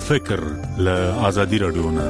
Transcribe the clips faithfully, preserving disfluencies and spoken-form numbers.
فکر له آزادي رادیو نه.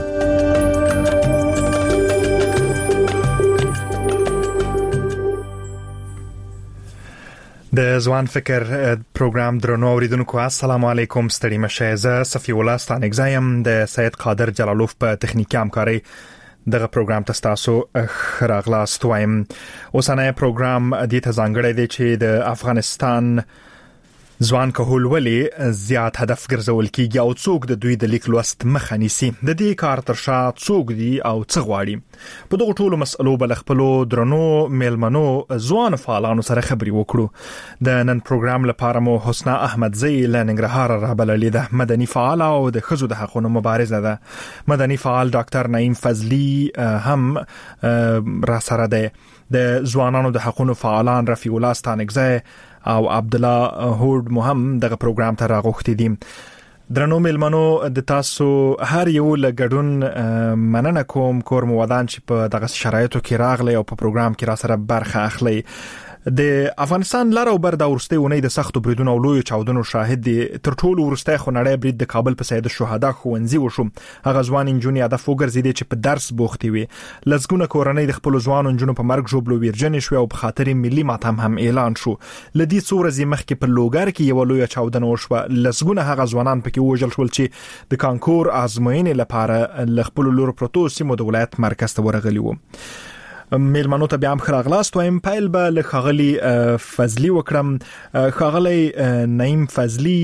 د ځوان فکر پروګرام درنو اوریدونکو السلام علیکم، ستړي مشه. زه صفی الله ستانګزایم د سید قادر جلالوف په تخنیکی همکاري دغه پروګرام تاسو خراغلاست وایم. اوسنۍ پروګرام د ته ځانګړی دی چې د افغانستان ځوان کهول ولی زیات هدف ګرځول کیږي او څوک د دوی د لیک لوست مخه نیسي. د دې کار تر شا څوک دی او څه غواړي؟ په دغه ټولو مسئلو بل خپلو درنو میلمنو ځوان فعالانو سره خبري وکړو. د نن پروګرام لپاره مو حسنا احمدزی له ننګرهار رابللې ده. مدني فعال او د ښځو د حقوقو مبارزه ده. مدني فعال ډاکټر نعیم فضلی هم را سره ده. د ځوانانو د حقوقو فعالان رفیع الله ستانګزی او عبد الله هود مهم دغه پروګرام ته راغوښتي دي. درنو میلمنو د تاسو هر یو لګډون مننه کوم کور مو ودان چې په دغه شرایطو کې راغلی او په پروګرام کې را سره برخه اخلي. د افغانستان لاره او بر د ورسته ونې د سختو بریدونو او لوی چاودنو شاهد دي. تر ټولو ورسته خو نړۍ برید د کابل په سید الشهدا خوندزي وشو. هغه ځوان انجونی هدف وګرځیدي چې په درس بوختي وي. لزګونه کورنۍ د خپل ځوان انجونو په مرګ جوړلو ویرجن شو او په خاطر ملي ماتم هم اعلان شو. لدی څوره زی مخکې په لوګر کې یو لوی چاودنه وشو. لزګونه هغه ځوانان پکې وژل شول چې د کانکور ازموینې لپاره ل خپل لور پروتو سیمو د ولایت مرکز ته ورغلي وو. میلمنو ته بیا هم خراغلاست وایم. پیل به له خغلی فضلی وکړم. خغلی نعیم فضلی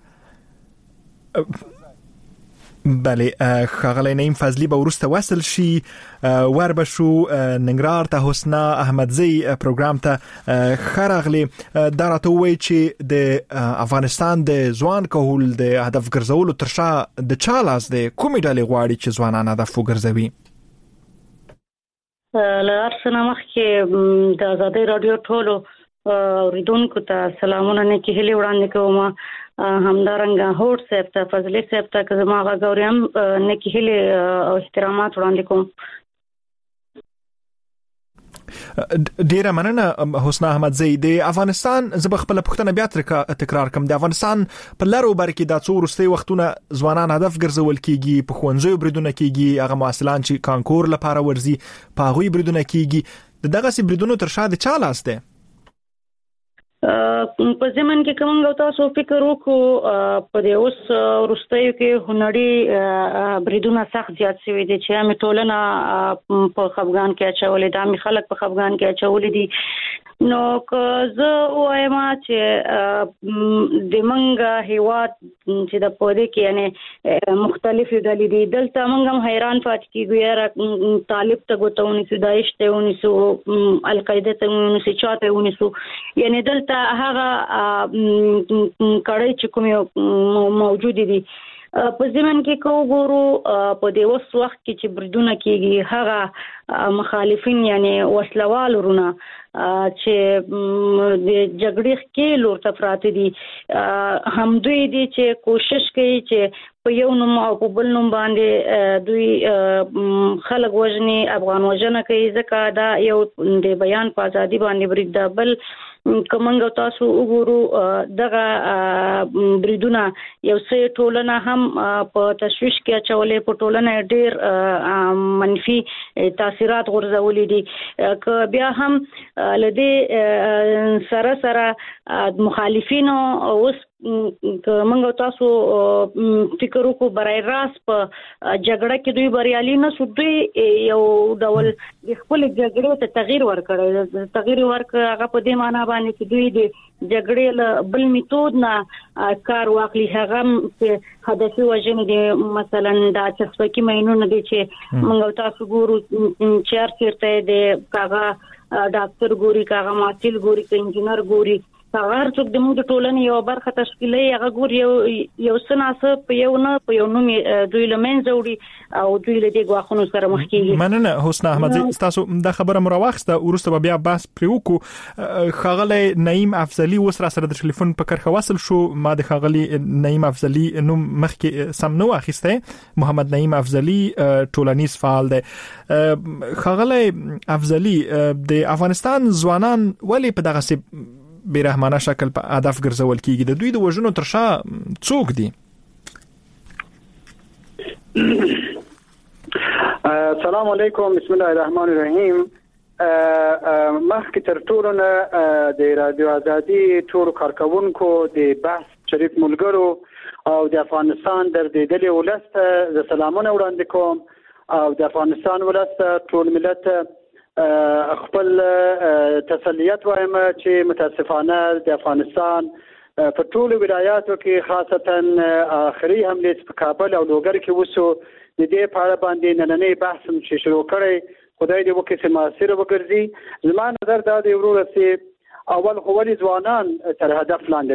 بله خغلی نعیم فضلی به ورسته وصل شي ور بشو ننګرهار ته حسنا احمدزی پروګرام ته خراغلی دراته وای چې د افغانستان د ځوان کهول د هدف ګرځولو ترشا د چالاس د کومې ډلې غواړي چې ځوانان هدف وګرځوي؟ لار سلام کې د آزادۍ رادیو ټولو اوریدونکو ته سلامونه نه کې هلي وړاندې کوم. همدارنګه هوټ صاحب ته فضلی صاحب ته که زما غوړم نه کې هلي او احترامات وړاندې کوم. ډیره مننه حسنا احمدزی. د افغانستان زب خپل پښتنه بیا تکرار کوم. د افغانستان په لارو بر کې د څو ورستي وختونه ځوانان هدف ګرځول کیږي، په خوندزو بریدونه کیږي، هغه مؤسسان چې کانکور لپاره ورزي په غوي بریدونه کیږي. دغه سي بریدونو تر شا د چا لاس ده؟ په زمن کې کوم تاسو فکر وکړو په دې اوس ورستیو کې هنري بریدونه سخت زیات شوي دي چې هم ټولنه په خفګان کې اچولې ده، هم خلک په خفګان کې اچولې دي. نو که زه وایم چې د منګه هیواد چې د پوره کې یعنی مختلفې ډلې دي، دلته موږ هم حیران پات کیږو یاره طالب ته غوتونی سو، داعش ته ونی سو، القاعده ته ونی سو، چاته ونی سو، یعنی دلته هغه کړي چې کوم موجود دي. په زمن کې کو ګورو په دې وس وخت کې چې بریدونه کیږي هغه مخالفین یعنی وسلوال ورونه چې د جګړې کې لور ته پراته دي، هم دوی دي چې کوشش کوي چې په یو نوم او په بل نوم باندې دوی خلک وژني، افغان وژنه کوي. ځکه دا یو د بیان په ازادي باندې برید ده. بل کومنګ تاسو وګورو دغه بریدونه یو څه ټولنه هم په تشویش کې اچولې، په ټولنه ډېر منفي تاثیرات غورځولې دي. که بیا هم لدې سره سره مخالفینو اوس که موږ تاسو فکر وکړو برای راست په جګړه کې دوی بریالي نه شو، دوی یو ډول خپل جګړې ته تغییر ورکړ. تغییر ورکړ هغه په دې معنی باندې چې دوی د جګړې له بل میتود نه کار واخلي. هغه چې هدفي وژنې دي، مثلا دا چسپکي مینونه دي چې موږ تاسو ګورو چیر چیرته د کاغه ډاکټر ګوري، کاغه ماټیل ګوري، که انجینر ګوري، هغه څوک د موږ ټولنې یو برخه تشکیلوي. هغه ګور یو یو سناسه په یو نه په یو نوم دوی لمنځه وړي او دوی له دې غواخونو سره مخ کیږي. مننه حسنا احمدزی. تاسو دا خبره مروخسته ورسته بیا بس پریوکو. خغلی نعیم افضلی وسره سره د ټلیفون په کرخه وصل شو. ما د خغلی نعیم افضلی نو مخ کې سم نو اخیسته. محمد نعیم افضلی ټولنیز فعال دی. خغلی افضلی د افغانستان ځوانان ولی په دغه سي بیرحمانه شکل په هدف ګرځول کیږي؟ د دوی د وژنو تر شا څوک دي؟ السلام علیکم، بسم الله الرحمن الرحیم. مخکې تر ټولو نه د رادیو ازادي ټول کارکونکو د بحث شریک ملګرو او د افغانستان در دېدلې ولس ته د سلامونه وړاندې کوم او د افغانستان ولس ټول ملت خپل تسلیت وایم چې متاسفانه د افغانستان په ټولو ولایاتو کې خاصتا آخري حمله په کابل او لوګر کې وسو د دې په اړه باندې نننې بحث چې شروع کړي خدای دې وکړي چې موثر وګرځي. زما نظر دا دی ورور چې اول خو ولې ځوانان تر هدف لاندې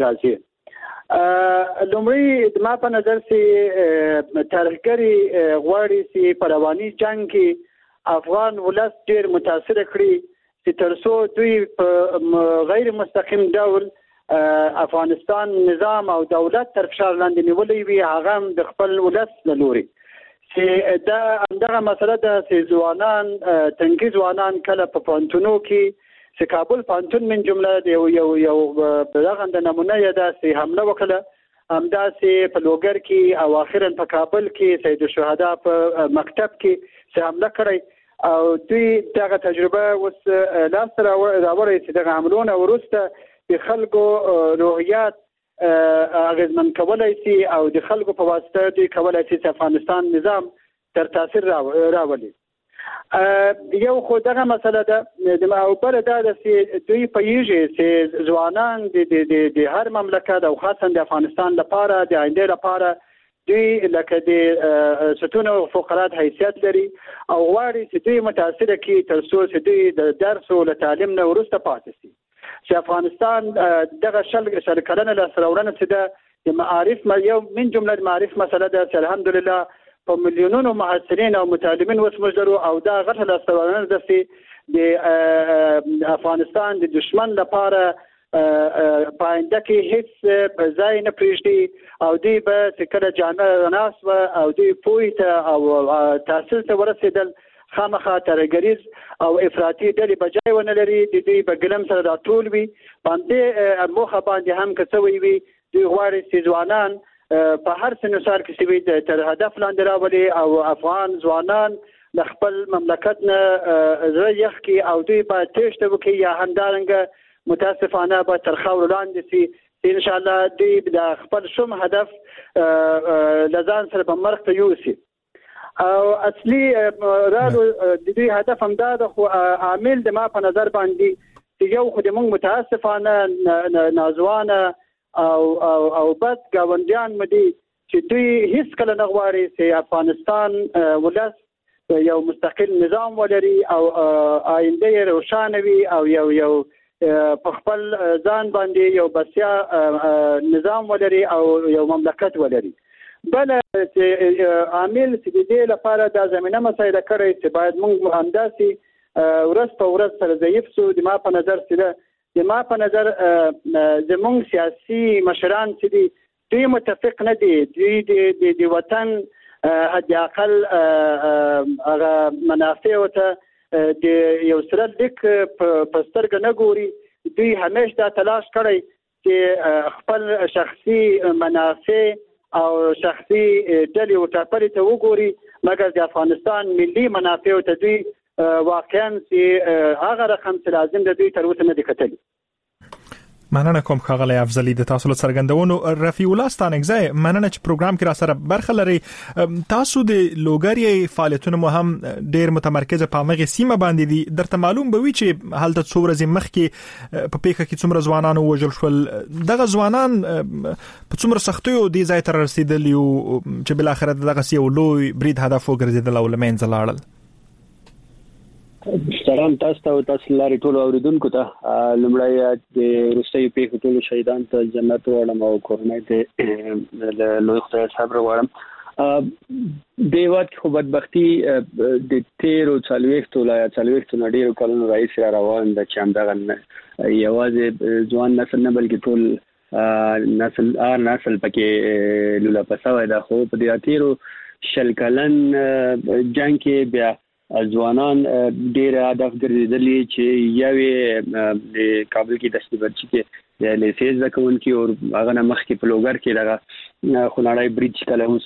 راځي. لومړی ما په نظر چې ترهګری غواړي چې په رواني جنگ کې افغان ولس ډېر متاثر کړي چې ترڅو دوی په غیر مستقیم ډول افغانستان نظام او دولت تر فشار لاندې نیولې وي، هغه د خپل ولس له لوري چې دا همدغه مسله ده چې ځوانان تنکي ځوانان کله په پوهنتونو کې چې کابل پوهنتون من جمله یو یو یو دغه نمونه یې ده چې حمله وکړه، همداسې په لوګر کې او اخرا په کابل کې سید الشهدا په مکتب کې چې حمله کړی او دوی دغه تجربه اوس لاس راوړی چې دغه حملونه وروسته د خلکو روحیات اغیزمن کولای شي او د خلکو په واسطه دوی کولای شي چې افغانستان نظام تر تاثیر راولي. یو خو دغه مسله ده د معوبر ده چې دوی پیږي چې ځوانان د د هر مملکت او خاصا د افغانستان لپاره د آینده لپاره دوی لکه د ستون او فقرات حیثیت لري او غواړي چې دوی متاثر کړي تر څو چې دوی د درس او تعلیم نه ورسته پاتې شي. چې افغانستان دغه شل شل کلنه له سرورنه چې د معارف یو من جمله معارف مسله ده چې الحمدلله په میلیونونو محصلین او متعلمین اوس موږ لرو او دا غټه له سرورنه ده چې د افغانستان د دشمن لپاره پاینده کې هیڅ ځای نه پریږدي او دوی به چې کله جامعه ناس او دوی پوهې ته او تحصیل ته ورسېدل خامخا ترهګریز او افراطي ډلې بجای ونه لري، د دوی په ګلم سره دا ټول وي باندې موخه باندې هم که څه وي دوی غواړي چې ځوانان په هر سنوسار کې سوي تر هدف لاندې راولي او افغان ځوانان د خپل مملکت نه زړه یخ کړي او دوی به تېښته وکړي یا همدارنګه متاسفانه به تر خاورو لاندې شي ان شاء الله دوی د خپل شوم هدف له ځان سره به مرګ ته یوسي. او اصلي رالو د دوی هدف هم دا د خو عامل د ما په نظر باندې چې یو خو د موږ متاسفانه نازوانه او او او بد ګاونډیان مدي چې دوی هیڅ کله نه غواړي چې افغانستان ولس یو مستقل نظام ولري او آینده روښانه وي او یو یو په خپل ځان باندې یو بسیا نظام ولري او یو مملکت ولري. بل چې عامل چې د دې لپاره د زمينه مسایده کړی چې باید موږ همداسې ورځ په ورځ سره ضعیف سو. د ما په نظر چې د ما په نظر زموږ سیاسي مشران چې دي دوی متفق نه دي، دوی د د وطن حد اقل هغه منافع ته د یو سره لیک په سترګه نه ګوري. دوی همیشه دا تلاش کړی چې خپل شخصي منافع او شخصي ډلې او ټاپلې ته وګوري، مګر د افغانستان ملي منافع ته دوی واقعا چې هغه رقم چې لازم د دوی تر اوسه نه دي کتلي. مننه کوم ښاغلی افضلي د تاسو له څرګندونو. رفیع الله ستانکزی، مننه چې پروګرام کې را سره برخه لري. تاسو د لوګر فعالیتونو مو هم ډیر متمرکز په هغه سیمه باندې دي. درته معلوم به وي چې هلته څو ورځې مخکې په پیښه کې څومره ځوانان وژل شول. دغه ځوانان په څومره سختیو دې ځای ته رسیدلي او چې بل اخر دغه یو لوی برید هدف وګرځیدل او لمنځه لاړل. سلام تاسو ته او تاسو لاري ټول اوریدونکو ته. لمړی د روسي پیښو ټول شهیدان ته جنت وړم او کورنۍ ته د لوی خدای صبر وړم. د وخت خو بدبختی د تیر او څلويختو لا څلويختو نډیرو کلونو رئیس را روان د چې همدغه یوازې ځوان نسل نه بلکې ټول نسل ار نسل پکې لولا پسوي دا خو په دې اتیرو شل کلن جنگ کې بیا ځوانان ډېر هدف ګرځېدلي چې یوې د کابل کې دشت برچي کې د لیسیز کوونکی او هغه نه مخکې په لوګر کې دغه خناړی بریج کله وسو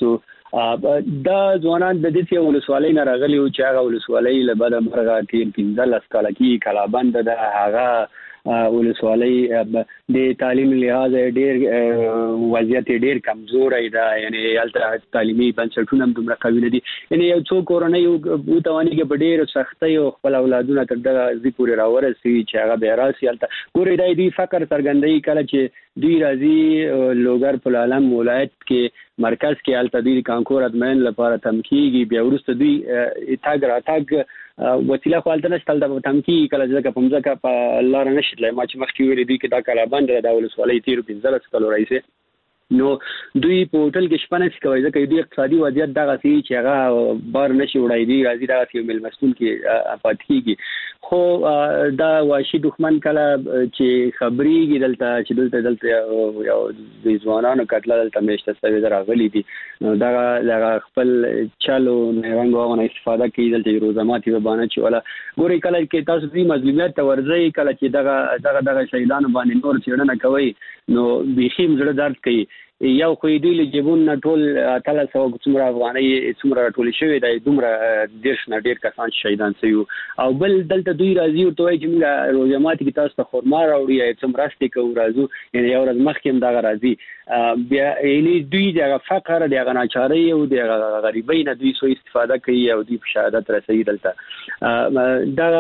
دا ځوانان د دې ولسوالۍ نه راغلي او چې هغه ولسوالۍ له بده مرغه تیر پنځلس کاله کې کلابند ده هغه ولسوالۍ د تعلیم لحاظ ډېر وضعیت ډېر کمزوري ده یعنی الته تعلیمي بنسټونه هم دومره قوي نه دي یعنی یو څو کورنۍ او تواني کې په ډېر سختۍ او خپل اولادونه تر دغه ځي پورې راورسي چې هغه به راسي الته ګوري دای دی فقر څرګندوي کله چې دوی راځي لوګر په عالم ولایت کې مرکز کې الته دوی کانکور ادمن لپاره تمکیږي بیا ورسته دوی تاګ را تاګ وسیله خپلته نشتل د تمکی کله چې په مځکه په لار نشټلای ما چې مخکې ویل دي کې دا کلا باندې دا ولسوالۍ تیر پنځلس کلو راځي نو دوی په هوټل کې شپه نه کوي ځکه دوی اقتصادي وضعیت دغه سي چې هغه بار نشي وړای دی راځي دا یو مل مسئول کې پاتېږي خو دا واشي دښمن کله چې خبريږي دلته چې دلته دلته یو د ځوانانو کتل دلته مشته سوي راغلي دي دا دا خپل چالو نه رنګونه استفاده کوي دلته روزماتي وبانه چې ولا ګوري کله کې تاسو دې مظلومیت تورځي کله چې دغه دغه دغه شهیدانو باندې نور چیرنه کوي نو بيخیم زړه درد کوي یو خو دې له جبون نه ټول تعالی سو څومره افغاني څومره ټول شوی دی دومره دیش نه ډیر کسان شهیدان شوی او بل دلته دوی راځي او توای چې موږ روزمات کې تاسو ته خورما راوړي څومره ستې کو راځو یعنی یو ورځ مخکې هم دا راځي بیا یعنی دوی د فقر د غناچاري او د غریبۍ نه دوی سو استفاده کوي او دوی په شهادت رسېږي دلته دا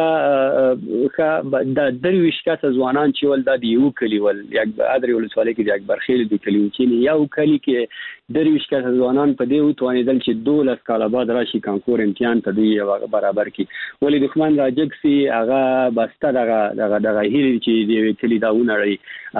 د درویش کسه ځوانان چې ول د یو کلی ول یک ادري ولسوالۍ کې د اکبر خیل د کلی چې یو کلی کې درویش کسه ځوانان په دې وتوانیدل چې دولس کاله بعد راشي کانکور امتحان ته دی برابر کی ولی دښمن راجګ سي هغه بسته دغه دغه دغه هیل چې دی کلی داونه لري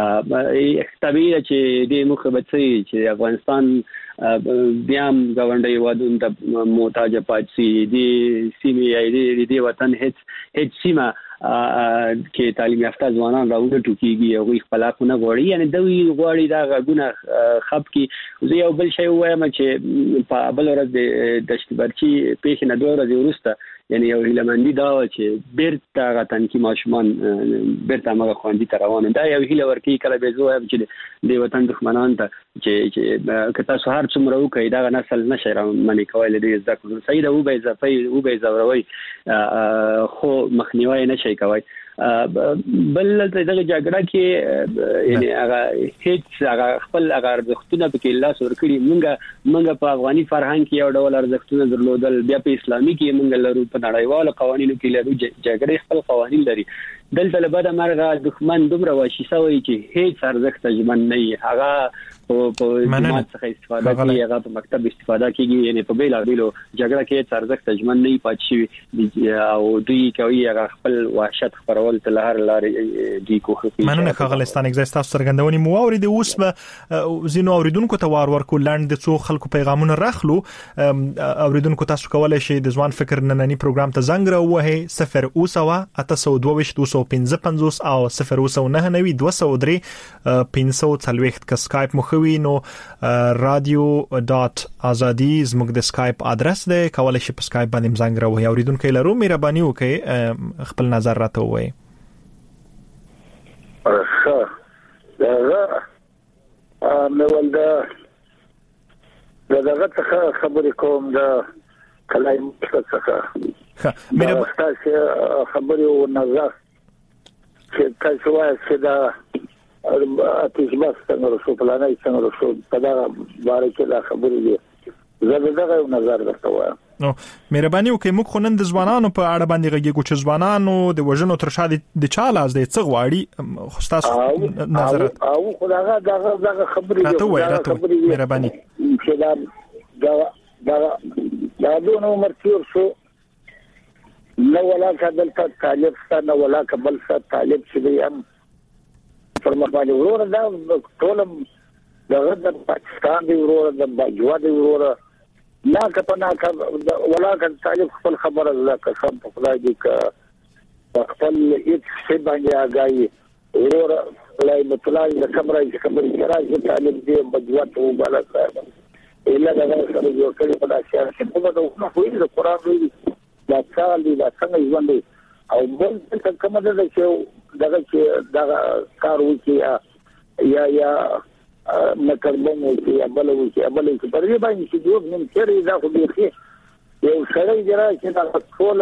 طبيعي چې د مخبتي چې افغانستان بیا هم غونډي ودون د محتاج پاتسي دي سیمې دي د وطن هیڅ هیڅ سیمه کې تعلیم یافته ځوانان راوړل ټوکیږي او خپل حقونه غواړي یعنی دوی غواړي دا غونه خپ کې زه یو بل شی وایم چې په بل ورځ د دشتبرچی پیښ نه دوه ورځې وروسته یعنی یو هیلمندي دا چې بیرته غتن کې ماشومان بیرته موږ خواندي روانه دا یو هیله ورکی کله به زه وایم چې د وطن دښمنان ته چې چې کته سهار څومره وکي دا نسل نشي را منی کولای دې ځکه سید او به اضافي او به زوروي خو مخنیوي نشي کوي بل دغه جګړه کې یعنی هغه هیڅ هغه خپل هغه ارزښتونه په کې لاس ورکړي مونږ مونږ په افغاني فرهنګ کې یو ډول ارزښتونه درلودل بیا په اسلامي کې مونږ لرو په نړیوالو قوانینو کې لرو جګړه خپل قوانین لري دلته له بده مرغه دښمن دومره واشي سوی چې هیڅ ارزښت ژمن نه وي هغه په جماعت څخه استفاده کوي هغه په مکتب استفاده کوي یعنی په بیل بیلو جګړه کې هیڅ ارزښت ژمن نه پات شي او دوی کوي هغه خپل وحشت خبرول ته لهر لارې دی کوخه مننه خغلستان اگزاست څرګندونې مو اورید اوس به زینو اوریدونکو ته وار ورکو لاند د څو خلکو پیغامونه راخلو اوریدونکو تاسو کولای شئ د ځوان فکر نننی پروګرام ته زنګ راوهي صفر او سوا اته سو دوه ویشت دو سو پنځه پنځوس او صفر او سو نه نوي دوه سو درې پنځه سو څلوېښت ک سکایپ مخوي نو رادیو ډاټ ازادي زموږ د سکایپ ادرس دی کولای شئ په سکایپ باندې زنګ راوهي اوریدونکو لرو مهرباني وکړئ خپل نظر راته وایي ښه دا نو ولدا دغه څخه خبرې کوم دا کلای څخه ښه مې تاسو خبرې او نظر چې تاسو وایي چې دا اتیش بس څنګه رسو پلانای څنګه رسو په دا باره کې دا خبرې دي زه دغه نظر درته وایم نو مهرباني وکړئ موږ خو نن د ځوانانو په اړه باندې غږیږو چې ځوانانو د وژنو تر شا د چا لاس دی څه غواړي خو تاسو نظر او خو دغه دغه دغه خبرې راته مهرباني چې دا دا دا دا دونه عمر تیر شو نو ولا کدلته طالب ستنه ولا قبل ست طالب چې دی هم فرمایي ورور دا ټولم دغه د پاکستان دی ورور د باجوا دی ورور لا کپنا ولا کن طالب خپل خبره الله قسم په خدای دی ک خپل هیڅ څه باندې آگاهي ورور لای مطلعي د خبره چې خبرې راځي طالب دی باجوا ته وباله صاحب الا دا سره یو کلی په داسې چې په دغه خو د قران دی دا څال دی دا څنګه ژوند دی او بل څه کومه ده چې دغه چې دغه کار وکي یا یا نکربم وکي ابل وکي ابل وکي پر دې باندې چې جوړ نن چیرې دا خو به یو سړی جرا چې دا ټول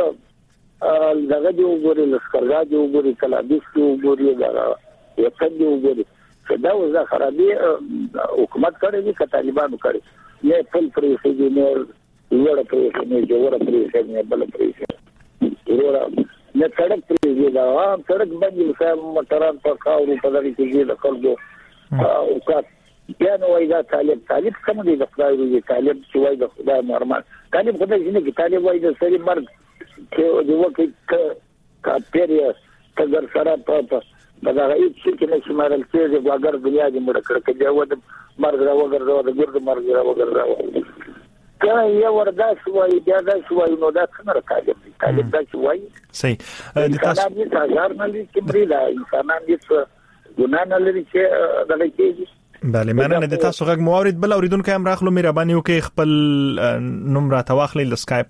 دغه دی وګوري لسکرګا دی وګوري کلابیس دی وګوري دا یو څه دی وګوري دا وزه خرابې حکومت کړی دی که طالبانو کړی نه پل پرې شي نه وړه پرې شي نه جوړه پرې شي نه بل پرې شي وړه نه سړک پرې دی دا عام سړک باندې صاحب موټران په کاورو په دغه کې د خلکو او کا بیا نو وای دا طالب طالب کوم دی د خدای دی طالب چې وای د خدای مرمان طالب خدای چې نه کې طالب وای د سړي مرګ چې د وکي کا پیریه تګر سره په دا هیڅ چې نه شمارل کېږي واګر دنیا دې مړ کړ کې دا ود مرګ را وګر دا د ګرد مرګ را وګر دا کله یو وردا شوی بیا دا شوی نو دا څنګه طالب طالب دا شوی صحیح د تاسو د هزار نه لري چې مری دا انسانان دې ګنا نه لري چې دا کېږي بله مننه د تاسو غږ مورید بل اوریدونکو هم راخلو مهرباني وکړئ خپل نوم راته واخلئ د سکایپ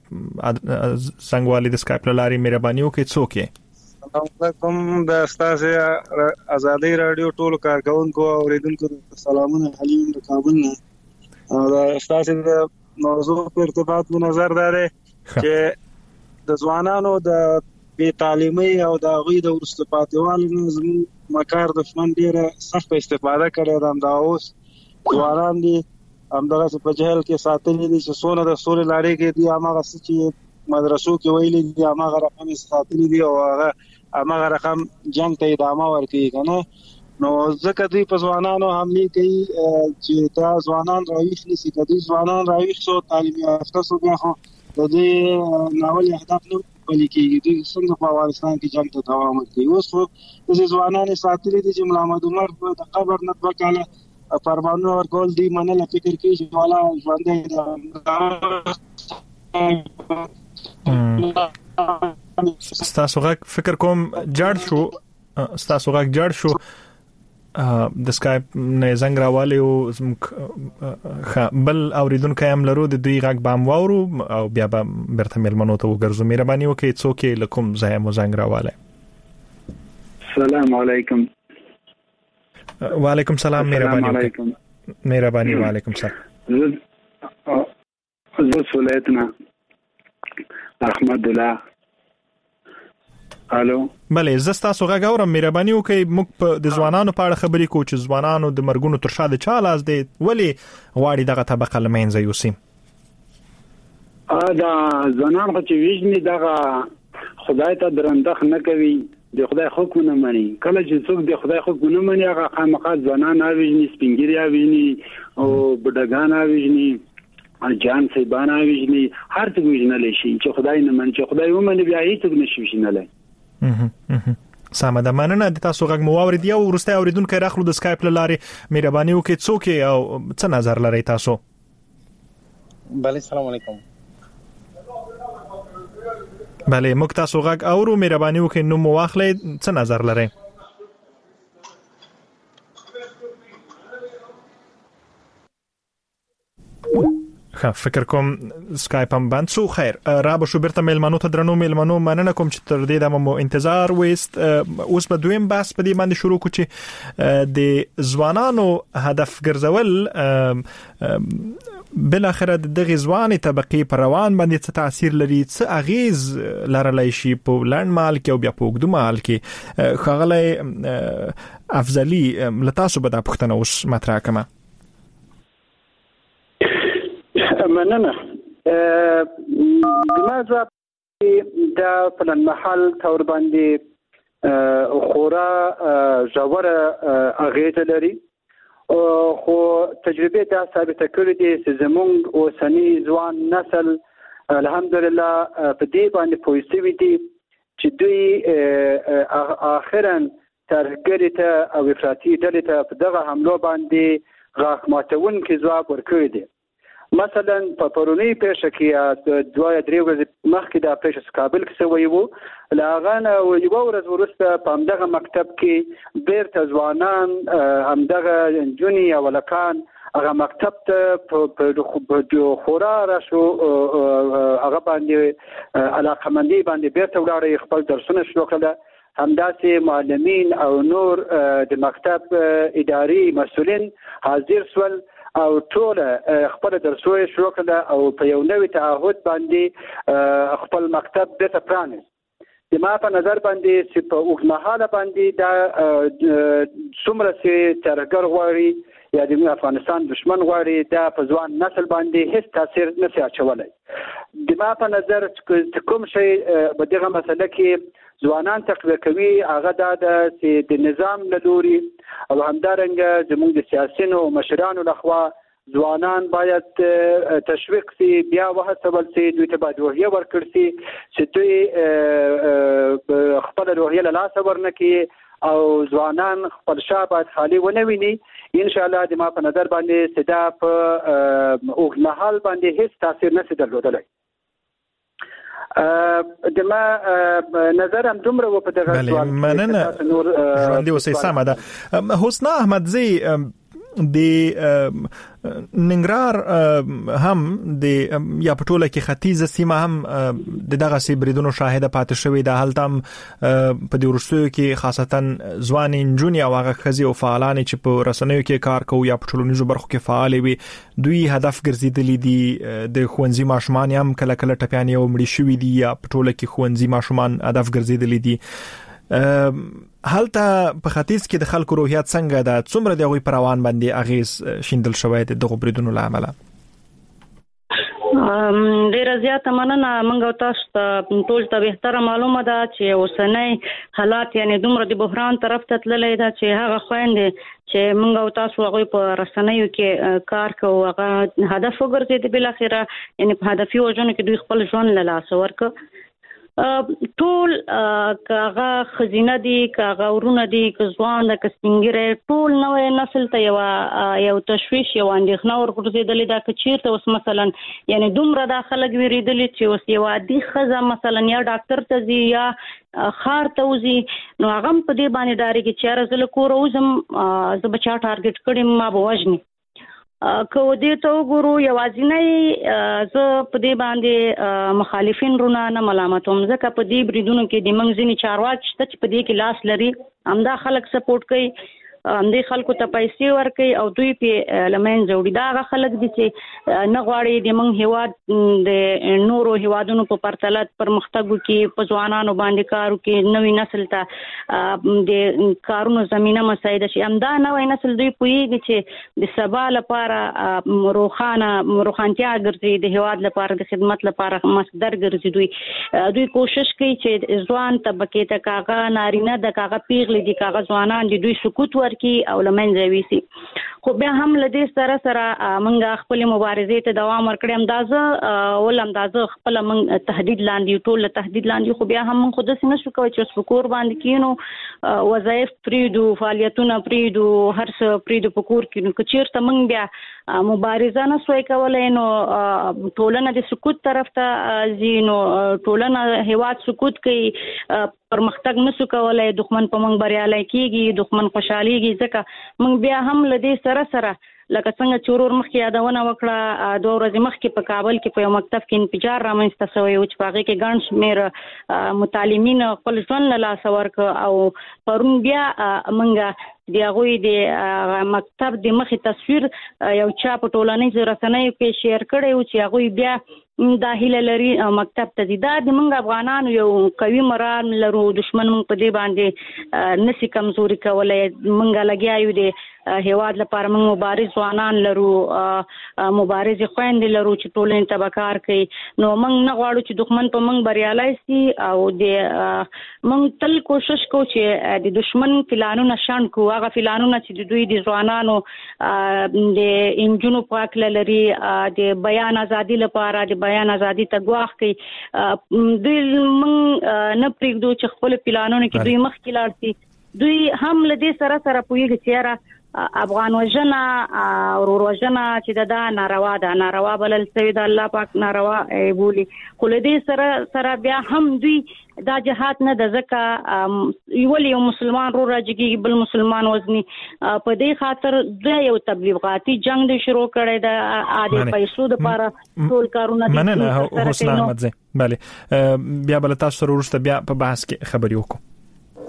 څنګه د سکایپ لاري مهرباني وکړئ څوک یې السلام علیکم د استاد ازادي رادیو ټول کارکونکو اوریدونکو سلامونه حلیم د کابل نه د استاد د موضوع په ارتباط په نظر داره چې د ځوانانو د بې تعلیمي او د غوی د ورسته پاتېوالو زموږ مکار دښمن ډیره سخت استفاده کړې ده دا اوس ځوانان دي همدغه په جهل کې ساتلي دي چې څونه د سولې لارې کې دي هغه چې مدرسو کې ویلي دي هغه رقم ساتلي دي او هغه هغه رقم جنگ ته ادامه ورکوي کنه نو ځکه دوی په ځوانانو حمله کوي چې دا ځوانان راويخ نشي کدي ځوانان راويخ شو تعلیم یافته شو بیا خو د دې ناول اهداف نه ولیکي دوی څنګه په افغانستان کې جنگ ته دوام ورکوي اوس خو د ځوانانو ساتلي دي چې ملا محمد عمر د قبر نه وکاله فرمانونه ورکول دي منل فکر کوي چې والا ژوندې ستاسو غږ فکر کوم جړ شو ستاسو غږ جړ شو د سکایپ نه زنګ راواله او بل اوریدونکو هم لرو د دوی غږ بام واورو او بیا به برته ملمنو ته وګرځو مهرباني وکړئ څوک لکم زه مو زنګ راواله السلام علیکم وعلیکم سلام مهرباني وکړئ مهرباني وعلیکم سلام زه سولایتنا احمد الله الو بله زستا سو غږ اورم مهرباني وکړئ موږ په د ځوانانو په اړه خبرې کوو چې ځوانانو د مرګونو تر شا د چا لاس دی ولی غواړي دغه طبقه لمنځه یوسي ا دا ځوانان خو چې ویژنې دغه خدای ته درندخ نه کوي د خدای حکم نه مني کله چې څوک د خدای حکم نه مني هغه خامخا ځوانان اویژني سپینګری اویژني او بډګان اویژني جان سیبان اویژني هر څه ویژنل شي چې خدای نه مني چې خدای ومني بیا هیڅ نشي ویژنل سامه د مننه د تاسو غږ مو اورید یو ورسته اوریدونکو راخلو د سکایپ لاري مهرباني وکړئ څوک او څه نظر لري تاسو بله السلام علیکم بله موږ تاسو غږ اورو مهرباني وکړئ نو مو واخلئ څه نظر لري خا فکر کوم سکایپ هم بند شو خیر را به شو برته ملمنو ته درنو ملمنو مننه کوم چې تر دې د مو انتظار وست اوس به دویم بحث په دې باندې شروع کو چې د ځوانانو هدف ګرځول بل اخر د دغه ځواني طبقه پر روان باندې څه تاثیر لري څه اغیز لرلای شي په لند مال کې او بیا په وګدو مال کې خغله افضلی لتاسو به د پښتنه اوس مطرح کما مننه لماذا دا فلن محل تور باندې خورا جوړه اغیزه لري خو تجربه دا ثابته کړې دي چې زمونږ اوسنی ځوان نسل الحمدلله په دې باندې پوهیږي دي چې دوی اخرا ترګری ته او افراطي ډلې ته په دغه حمله باندې راکماتون کې ځواب ورکړي دي مثلا په پرونی پېښه کې دوه درې ورځې مخکې دا پېښه کابل کې شوې وو لاغانه او یو ورځ ورسته په همدغه مکتب کې بیرته ځوانان همدغه جونی او لکان هغه مکتب ته په خورا راشو هغه باندې علاقمندي باندې بیرته ولاړې خپل درسونه شروع کړل همداسې معلمین او نور د مکتب اداري مسؤلین حاضر سول او ټول خپل درسونه شروع کړل او په یو نوې تعهد باندې خپل مکتب د پرانیست. د ما په نظر باندې چې په اوږدمهاله باندې دا څومره چې ترګر غواړي یا د افغانستان دشمن غواړي دا په ځوان نسل باندې هیڅ تاثیر نشي اچولی. د ما په نظر کوم شی په دغه مسله کې ځوانان تقویه کوي هغه دا چې د نظام له لوري او همدارنګه زموږ د سیاسيونو او مشرانو لخوا ځوانان باید تشویق سي بیا وهڅول سي دوی ته باید روحیه ورکړي سي چې دوی خپل روحیه له لاسه ورنکړي او ځوانان خپل شاه باید خالي ونه ویني. ان شاء الله د ما په نظر باندې صدا په اوږدمهال باندې هیڅ تاثیر نشي درلودلی. د ما نظر هم دومره و په دغه سوال مننه ژوندۍ اوسئ. سمه ده. حسنا احمدزی د ننګرهار هم د یا پټوله کې ختیځه سیمه هم د دغه سي بریدونو شاهده پاتې شوې ده. هلته هم په دې ورستیو کې خاصتا ځوان انجونی او هغه خزي او فعالان چې په رسنیو کې کار کوي یا په ټولنیزو برخو کې فعال وي دوی هدف ګرځیدلي دي. د خوندزي ماشومان هم کله کله ټپيان یو مړي شوي دي یا پټوله کې خوندزي ماشومان هدف ګرځیدلي دي. هلته په ختیځ کې د خلکو روحیات څنګه ده؟ څومره د هغوی پر روان باندې اغیز شیندل شوی د دغو بریدونو له امله؟ ډیره زیاته مننه. موږ تاسو ته ټول ته بهتره معلومه ده چې اوسنۍ حالات یعنی دومره د بحران طرف ته تللی ده چې هغه خويندې چې موږ تاسو هغه په رسنیو کې کار کوو هغه هدف وګرځي بل اخره یعنی په هدفي وجنه کې دوی خپل ژوند له لاسه ورکړي. ټول کاغه خزینه دي کاغه ورونه دي که ځوان د کسبنګره ټول نوې نسل ته یو یو تشویش یو اندېښنه ورغورځېدلې ده چې چیرته اوس مثلا یعنی دومره د خلک ویریدلې چې اوس یو عادي خزه مثلا یا ډاکټر ته ځي یا خار ته وځي نو هغه په دې باندې ډاري کې چې راځل کور اوسم زه بچا ټارګټ کړم ما به وژني. که دې ته وګورو یوازینۍ زه په دې باندې مخالفین رونه نه ملامتوم ځکه په دې بریدونو کې د منځ ځینې چارواکي شته چې په دې کې لاس لري همدا خلک سپورټ کوي همدې خلکو ته پیسې ورکوي او دوی په لمنځه وړي. دا هغه خلک دي چې نه غواړي د موږ هیواد د نورو هیوادونو په پرتله پرمختګ وکړي په ځوانانو باندې کار وکړي نوې نسل ته د کارونو زمینه مساعده شي. همدا نوې نسل دوی پوهیږي چې د سبا لپاره روښانه روښانتیا ګرځي د هیواد لپاره د خدمت لپاره مصدر ګرځي. دوی دوی کوشش کوي چې ځوان طبقه ته کاغه نارینه د کاغه پیغلې دي کاغه ځوانان دي دوی سکوت کی او لمنځه ویسي. خو بیا هم لدې سره سره موږ خپل مبارزې ته دوام ورکړم اندازه ول اندازه خپل موږ تهدید لاندې ټول تهدید لاندې خو بیا هم موږ خود څه نشو کوي چې سپکور باندې کینو وظایف پریدو فعالیتونه پریدو هر څه پریدو پکور کینو که چیرته موږ بیا مبارزه نه سوی کولای نو ټولنه د سکوت طرف ته زینو ټولنه هیواد سکوت کوي پرمختګ نشو کولای دښمن په موږ بریالي کیږي دښمن خوشحاليږي ځکه موږ بیا هم لدې سره سره لکه څنګه چې ورور مخکې یادونه وکړه دوه ورځې مخکې په کابل کې په یو مکتب کې انفجار رامنځته شوی و چې په هغې کې ګڼ شمېر متعلمین خپل ژوند له لاسه ورکړ او پرون بیا موږ د هغوی د مکتب د مخې تصویر یو چا په ټولنیزو رسنیو کې شیر کړی و چې هغوی بیا دا هیله لري مکتب ته ځي. دا د موږ افغانانو یو قوي مرام لرو دشمن موږ په دې باندې نسی کمزوري کولی موږ لګیا یو د هیواد لپاره موږ مبارز ځوانان لرو مبارز خويندې لرو چې ټولنې ته به کار کوي نو موږ نه غواړو چې دښمن په موږ بریالی سي او د موږ تل کوشش کوو چې د دشمن پلانونه شنډ کړو هغه پلانونه چې د دوی د ځوانانو د انجونو په هکله لري د بیان ازادي لپاره د بیان ازادي ته ګواښ کوي دوی موږ نه پرېږدو چې خپل پلانونه کې دوی مخکې لاړ شي. دوی هم له دې سره سره پوهیږي چې افغان وژنه ورور وژنه چې دا ناروا ده ناروا بلل شوی د الله پاک ناروا بولی خو له دې سره سره بیا هم دوی دا جهاد نه د ځکه یو یو مسلمان رو راځي بل مسلمان وزني په دې خاطر د یو تبلیغاتي جنگ د شروع کړي د عادي پیسو د لپاره ټول کارونه دي. مننه حسنا احمدزی. بله بیا بل تاسو سره ورسته بیا په بحث کې خبرې وکړو.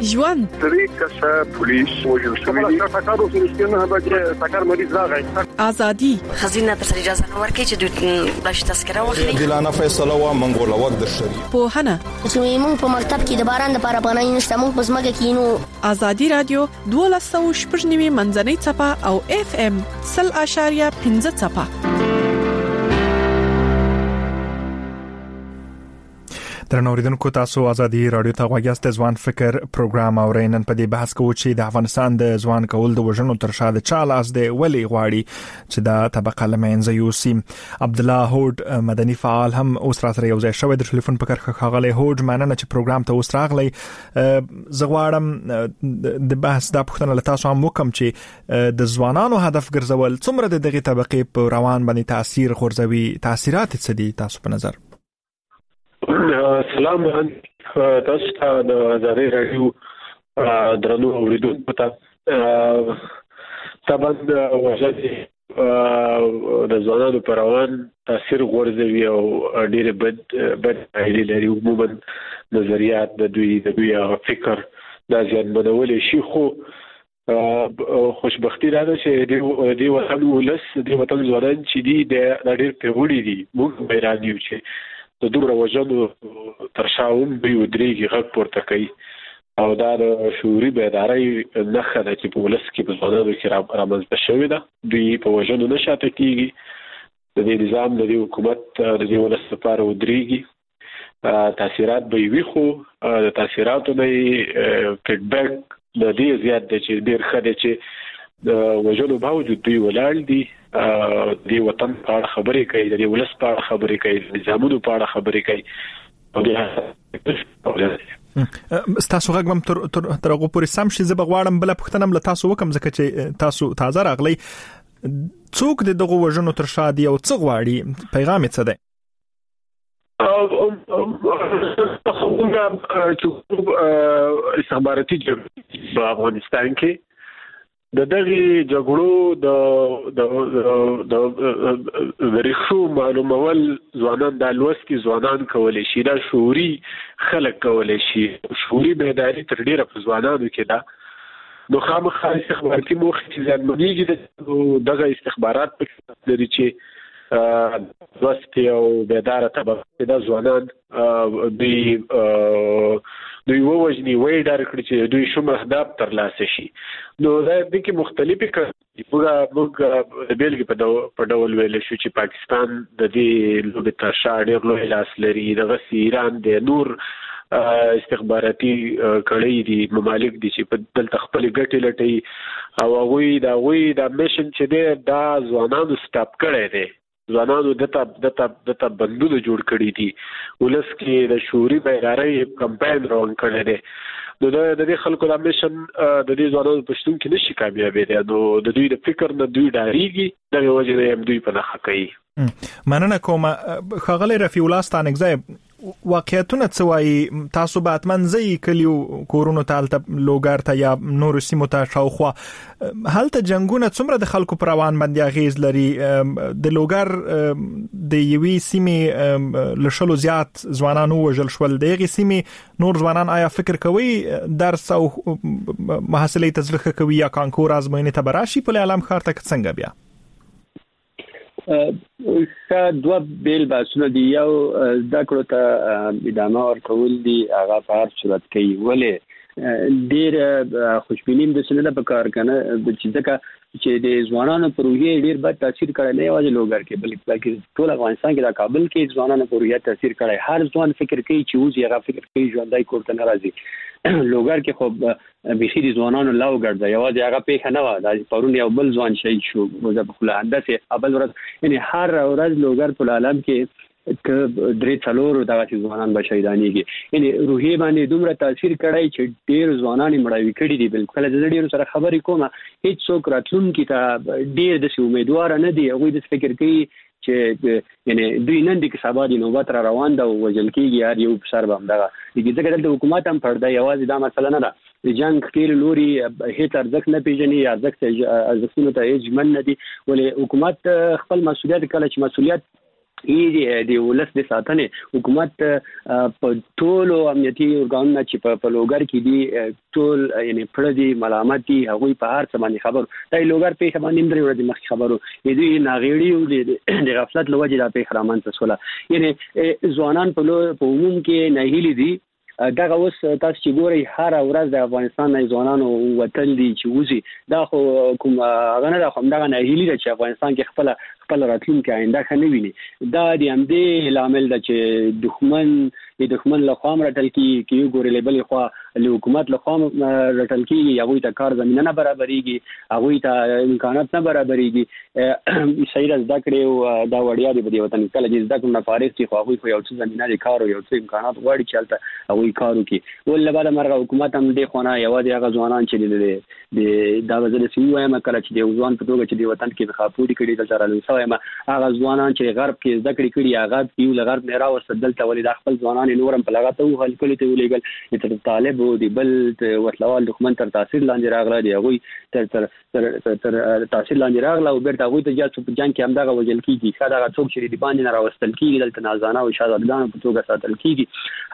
ژوند طریقه پولیس وجود شوی دی ټاکر اوس نشته نه به ټاکر مریض راغی ازادي خزینه تر اجازه نه ورکړي چې دوی بلش تذکره واخلي دلانه فیصله وا منګول وخت در شری په هنه چې موږ په مکتب کې د باران لپاره پناه نشته موږ په ځمکه کې نو ازادي رادیو دولسو شپږنیمه منځنۍ چپه او اف ام سل اشاریه پنځه چپه. درنو اوریدونکو تاسو ازادي رادیو ته غواړئ ځوان فکر پروګرام اورینن په دې بحث کوو چې د افغانستان د ځوان کول د وژنو تر شا د چالاس د ولي غواړي چې دا طبقه لمنځه یوسي. عبد الله هوډ مدني فعال هم اوس راته یو ځای شوی د ټلیفون په کرخه خاغلی. هوډ مننه چې پروګرام ته اوس راغلی. زه غواړم د بحث د پښتنه له تاسو هم وکم چې د ځوانانو هدف ګرځول څومره د دغه طبقه په روان باندې تاثیر غورځوي، تاثیرات څه دي تاسو په نظر؟ سلام تاسو ته د ازادي رادیو درنو اوریدونکو ته طبعا وجه د ځوانانو پر روان تاثیر غورځوي او ډېر بد بد پایلې لري. عموما نظریات د دوی د دوی فکر د ځانبدولې شي، خو خوشبختی دا ده چې د وطن ولس د وطن ځوانان چې دي د ډېر پیوړي دي. موږ بیران یو چې د دومره وژنو تر شا هم دوی ودرېږي، غږ پورته کوي او دا د شعوري بیدارۍ نښه ده چې په ولس کې په ځوانانو کې رامنځته شوې ده. دوی په وژنو نه شاته کېږي، د دې نظام د دې حکومت د دې ولس لپاره ودرېږي. تاثیرات به یې وي، خو د تاثیراتو نه یې فیډبیک د دې زیات دی چې ډېر ښه دی چې د وژنو باوجود دوی ولاړ دي، د وطن په اړه خبرې کوي، د ولس په اړه خبرې کوي، د نظامونو په اړه خبرې کوي. تاسو غږ هم تر تر هغه پورې سم شي. زه به غواړم بل پښتنم له تاسو وکم ځکه چې تاسو تازه راغلی. څوک د دغه وژنو تر شا دی او څه غواړي؟ پیغام یې څه دی؟ استخباراتي جګړې په افغانستان کې د دغه جګړو د د د ریښو معلومول ځوانان د لوستي ځوانان کولای شي، دا شعوري خلک کولای شي. شعوري بیداری تر ډیره په ځوانانو کې ده. نو خامخا استخباراتي موخې چې ځانمنېږي دغه استخبارات په لري چې لوستي او بیداره طبقه د ځوانان دوی دوی ووجني وای ډار کړی چې دوی شوم اهداف ترلاسه شي. نو دا د کې مختلفې کړي موږ موږ د بیلګې په ډول ویل شو چې پاکستان د دې لوبې تر شا ډېر لوی لاس لري. دغه ایران د نور استخباراتي کړي دي ممالک دي چې په دلته خپل ګټې لټي او هغوی دا هغوی دا میشن چې دی دا ځوانانو سټاپ کړی دی. ځوانانو دته دته دته بندونه جوړ کړي دي، ولس کې د شعوري بیدارۍ کمپاین روان کړی دی. نو د دې خلکو د میشن د دې ځوانانو په شتون کې نشي کامیابېدی. نو د دوی د فکر نه دوی ډارېږي، دغه وجه نه هم دوی په نښه کوي. مننه کوم. ښاغلی رفیع الله ستانکزی، واقعیتونه څه وایي؟ تاسو به حتما ځئ کلیو کورونو ته، هلته لوګر ته یا نورو سیمو ته شاوخوا. هلته جنګونه څومره د خلکو پر روان باندې اغیز لري؟ د لوګر د یوې سیمې له شلو زیات ځوانان ووژل شول. د هغې سیمې نور ځوانان آیا فکر کوي درس او محصلې ته زړه ښه کوي یا کانکور ازموینې ته به راشي په اعلام ښار ته که څنګه بیا؟ ښه دوه بیل بحثونه دي. یو زده کړو ته ادامه ورکول دي، هغه په هر صورت کوي. ولې ډېر خوشبیني هم داسې نه ده په کار که نه، چې ځکه چې د ځوانانو په روحیې ډېر بد تاثیر کړی، نه یوازې لوګر کې بلکې ټول افغانستان کې، د کابل کې ځوانانو په روحیه تاثیر کړی. هر ځوان فکر کوي چې اوس هغه فکر کوي ژوندی کور ته نه راځي. لوګر کې خو بیخي د ځوانانو لاو ګرځي، یوازې هغه پیښه نه وه. دا پرون یو بل ځوان شهید شو په خوله هندسې بل ورځ. یعنې هر ورځ لوګر په عالم کې که درې څلور دغسې ځوانان به شهیدانېږي. یعنې روحیې باندې دومره تاثیر کړی چې ډېر ځوانان یې مړاوي کړي دي. بلکل زه ډېرو سره خبرې کوم، هېڅوک راتلونکي ته ډېر داسې امیدواره نه دي. هغوی داسې فکر کوي چې یعنې دوی نن دي که سبا دي نوبت را روان ده او وژل کېږي، هر یو په سر به همدغه کېږي. ځکه دلته حکومت هم پرده، یوازې دا مسله نه ده. د جنګ ښکېل لوري هېڅ ارزښت نه پېژني، ارزښت ارزښتونو ته هېڅ ژمن نه دي. ولې حکومت خپل مسؤلیت کله چې مسؤلیت ای دی ولس د ساتنې حکومت په ټولو امنیتي ارګانونو چې په لوګر کې دي ټول یعنی پر دي ملامتي هغوی په هر څه باندې خبر دی لوګر په باندې درې ورځې مخکې خبرو دې ناغېړي د غفلت لوجه د په خرامن څه سوله یعنی ځوانان په عموم کې نه هیلي دي دغه اوس تاسو چې ګورئ هر ورځ د افغانستان نه ځوانانو وطن دي چې وزي دا خو کوم غنه دا کوم دغه نه هیلي چې افغانستان کې خپل خپل راتلونکي آینده خنه ویني دا د همدې لامل د چې دښمن د دښمن له خوا رټل کی کی ګوري لیبل خو له حکومت له خوا رټل کی هغه ته کار زمينه نه برابرېږي هغه ته امکانات نه برابرېږي صحیح زده کړې او دا وړیا دی په وطن کله چې زده کوم فارغ چې خو هغه یو څه زمينه لري کار او یو څه امکانات غواړي چلته هغه کار وکړي ول بعد مرغه حکومت هم دې خونه یو دی هغه ځوانان چې دي دا وزیر سیمه هم کله چې د ځوان په توګه چې د وطن کې خاپوري کړي د چارالو سویم هغه ځوانان چې غرب کې زده کړې کړي هغه یو لغرب نه راوستل دلته ولې د خپل ځوانان نورم په لغته او هل کلی ته ولېګل چې طالب او دی بل وسلوال دښمن تر تاثیر لاندې راغله دی هغه تر تر تر تاثیر لاندې راغله او بیرته هغه ته جات په جنگ کې همدغه وجل کیږي خدای هغه څوک چې دی باندې نه راوستل کیږي دلته نازانه او شاهدان په توګه ساتل کیږي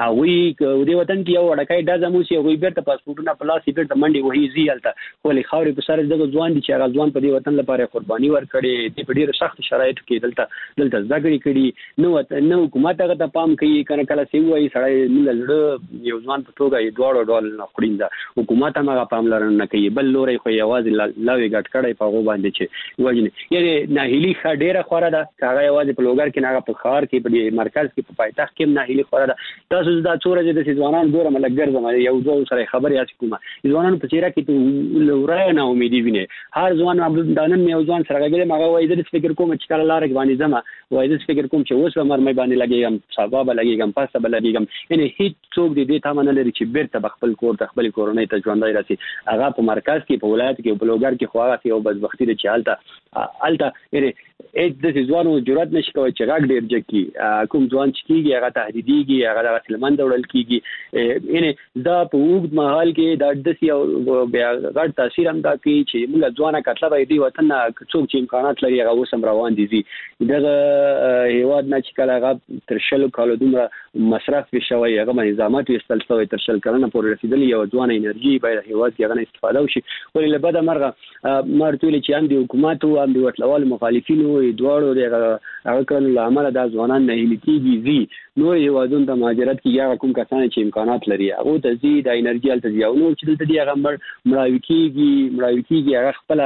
هغه د وطن کې یو وړکای د زموسي هغه بیرته پاسپورتونه په لاس بیرته منډي وਹੀ زیالته ولې خاورې په سر دغه ځوان دي چې هغه ځوان په دې وطن لپاره قرباني ورکړي د ډېر سخت شرایطو کې دلته دلته زګړي کړي نو نو حکومت هغه ته پام کوي کنه کله سی وایي سړی موږ لړ یو ځوان په توګه یې دوړ ډول نه خړیندا حکومت هغه پاملرنه نه کوي بل لوري خو یوازې لاوي ګټ کړي په غو باندې چې وایي یعنی ناهیلی خډيره خوره ده هغه یوازې په لوګر کې نه په خار کې په مرکز کې په پایتخت کې ناهیلی خوره ده تاسو دا څوره د ځوانان ګورم لګر زما یو ځو سره خبري اس کومه ځوانان په چیرې کې ته لورای نه امیدي ویني هر ځوان عبد دانن یو ځوان سره غږی مغه وایي د فکر کوم چې کله لار باندې زما وایي د فکر کوم چې اوس عمر مې باندې لګیږم سبب لګیږم پاسه بل لګیږم یعنی هیڅ څوک دې ته منل لري چې بیرته خپل کور ته خپل کورنۍ ته ژوندۍ راسي هغه په مرکز کې په ولایت کې په لوګر کې خواغه یو بدبختی ده چې حالته الته یعنی اې د ځوانو جرأت نشي کوي چې راګ ډیر جکی کوم ځوان چې کیږي هغه تهدیديږي هغه د سلمان دورل کیږي یعنی دا په وګد محل کې د دسي او بیا غړ تاثیر هم دا کوي چې موږ ځوانه کتله به دی وطن څوک چې امکانات لري هغه وسم روان دي دغه هیواد نه چې کله هغه تر شلو کالو دومره مصرف شوی هغه نظامات وستل شوی تر شل کلنه پورې رسیدلی یو ځوانه انرژي باید هیواد کې هغه استفاده وشي ولې له بده مرغه مرتول چې هم د حکومت او هم د وټلوال مخالفینو دوړو دغه هغه کله عمل د ځوانان نه هلیکيږي زی نو یو ځون د مهاجرت کې یا کوم کسان چې امکانات لري هغه ته زی د انرژي الته یو نو چې دلته دی هغه مړاوي کیږي مړاوي کیږي هغه خپل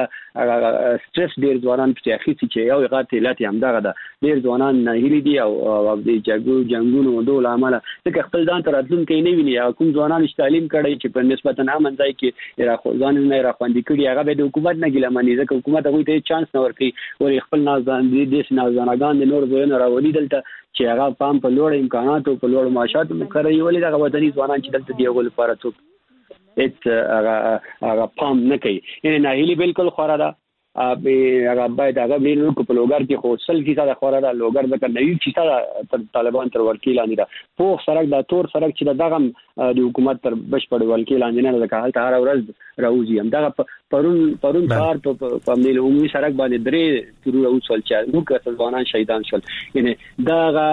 سټرس ډیر ځوانان په اخیسي چې یو غاټه لاتي هم دغه ډیر ځوانان نه هلي دي او د جګو جنگونو ډول عمله ځکه خپل ځان ته راتلونکي نه ویني کوم ځوانان چې تعلیم کړي چې په نسبتا امن ځای کې را ځان نه را خوندې کړي هغه به د حکومت نه ګیله مني ځکه حکومت هغه ته چانس نه ورکړي ورې خپل نازان دي د نازانګان د نور زوی نه راولي دلته چې هغه پام په لوړ امکانات او په لوړ معاشات مقرري ولې دغه وطني ځوانان چې دلته دی غول لپاره څوک اته هغه هغه پام نه کوي یعنی ناهیلی بالکل خورا ده به هغه باید هغه بینو په لوګر کې خو سل فیصد خورا ده لوګر ځکه نوي فیصد طالبان تر ورکی لاندې ده په سرک د تور سرک چې دغه د حکومت تر بشپړ ورکی لاندې نه ده حالت هر ورځ راوځي هم دغه پرون پرون کار په پامنیل عمومي سرک باندې درې تر اوسل چې نو که ځوانان شهیدان شول یعنی دغه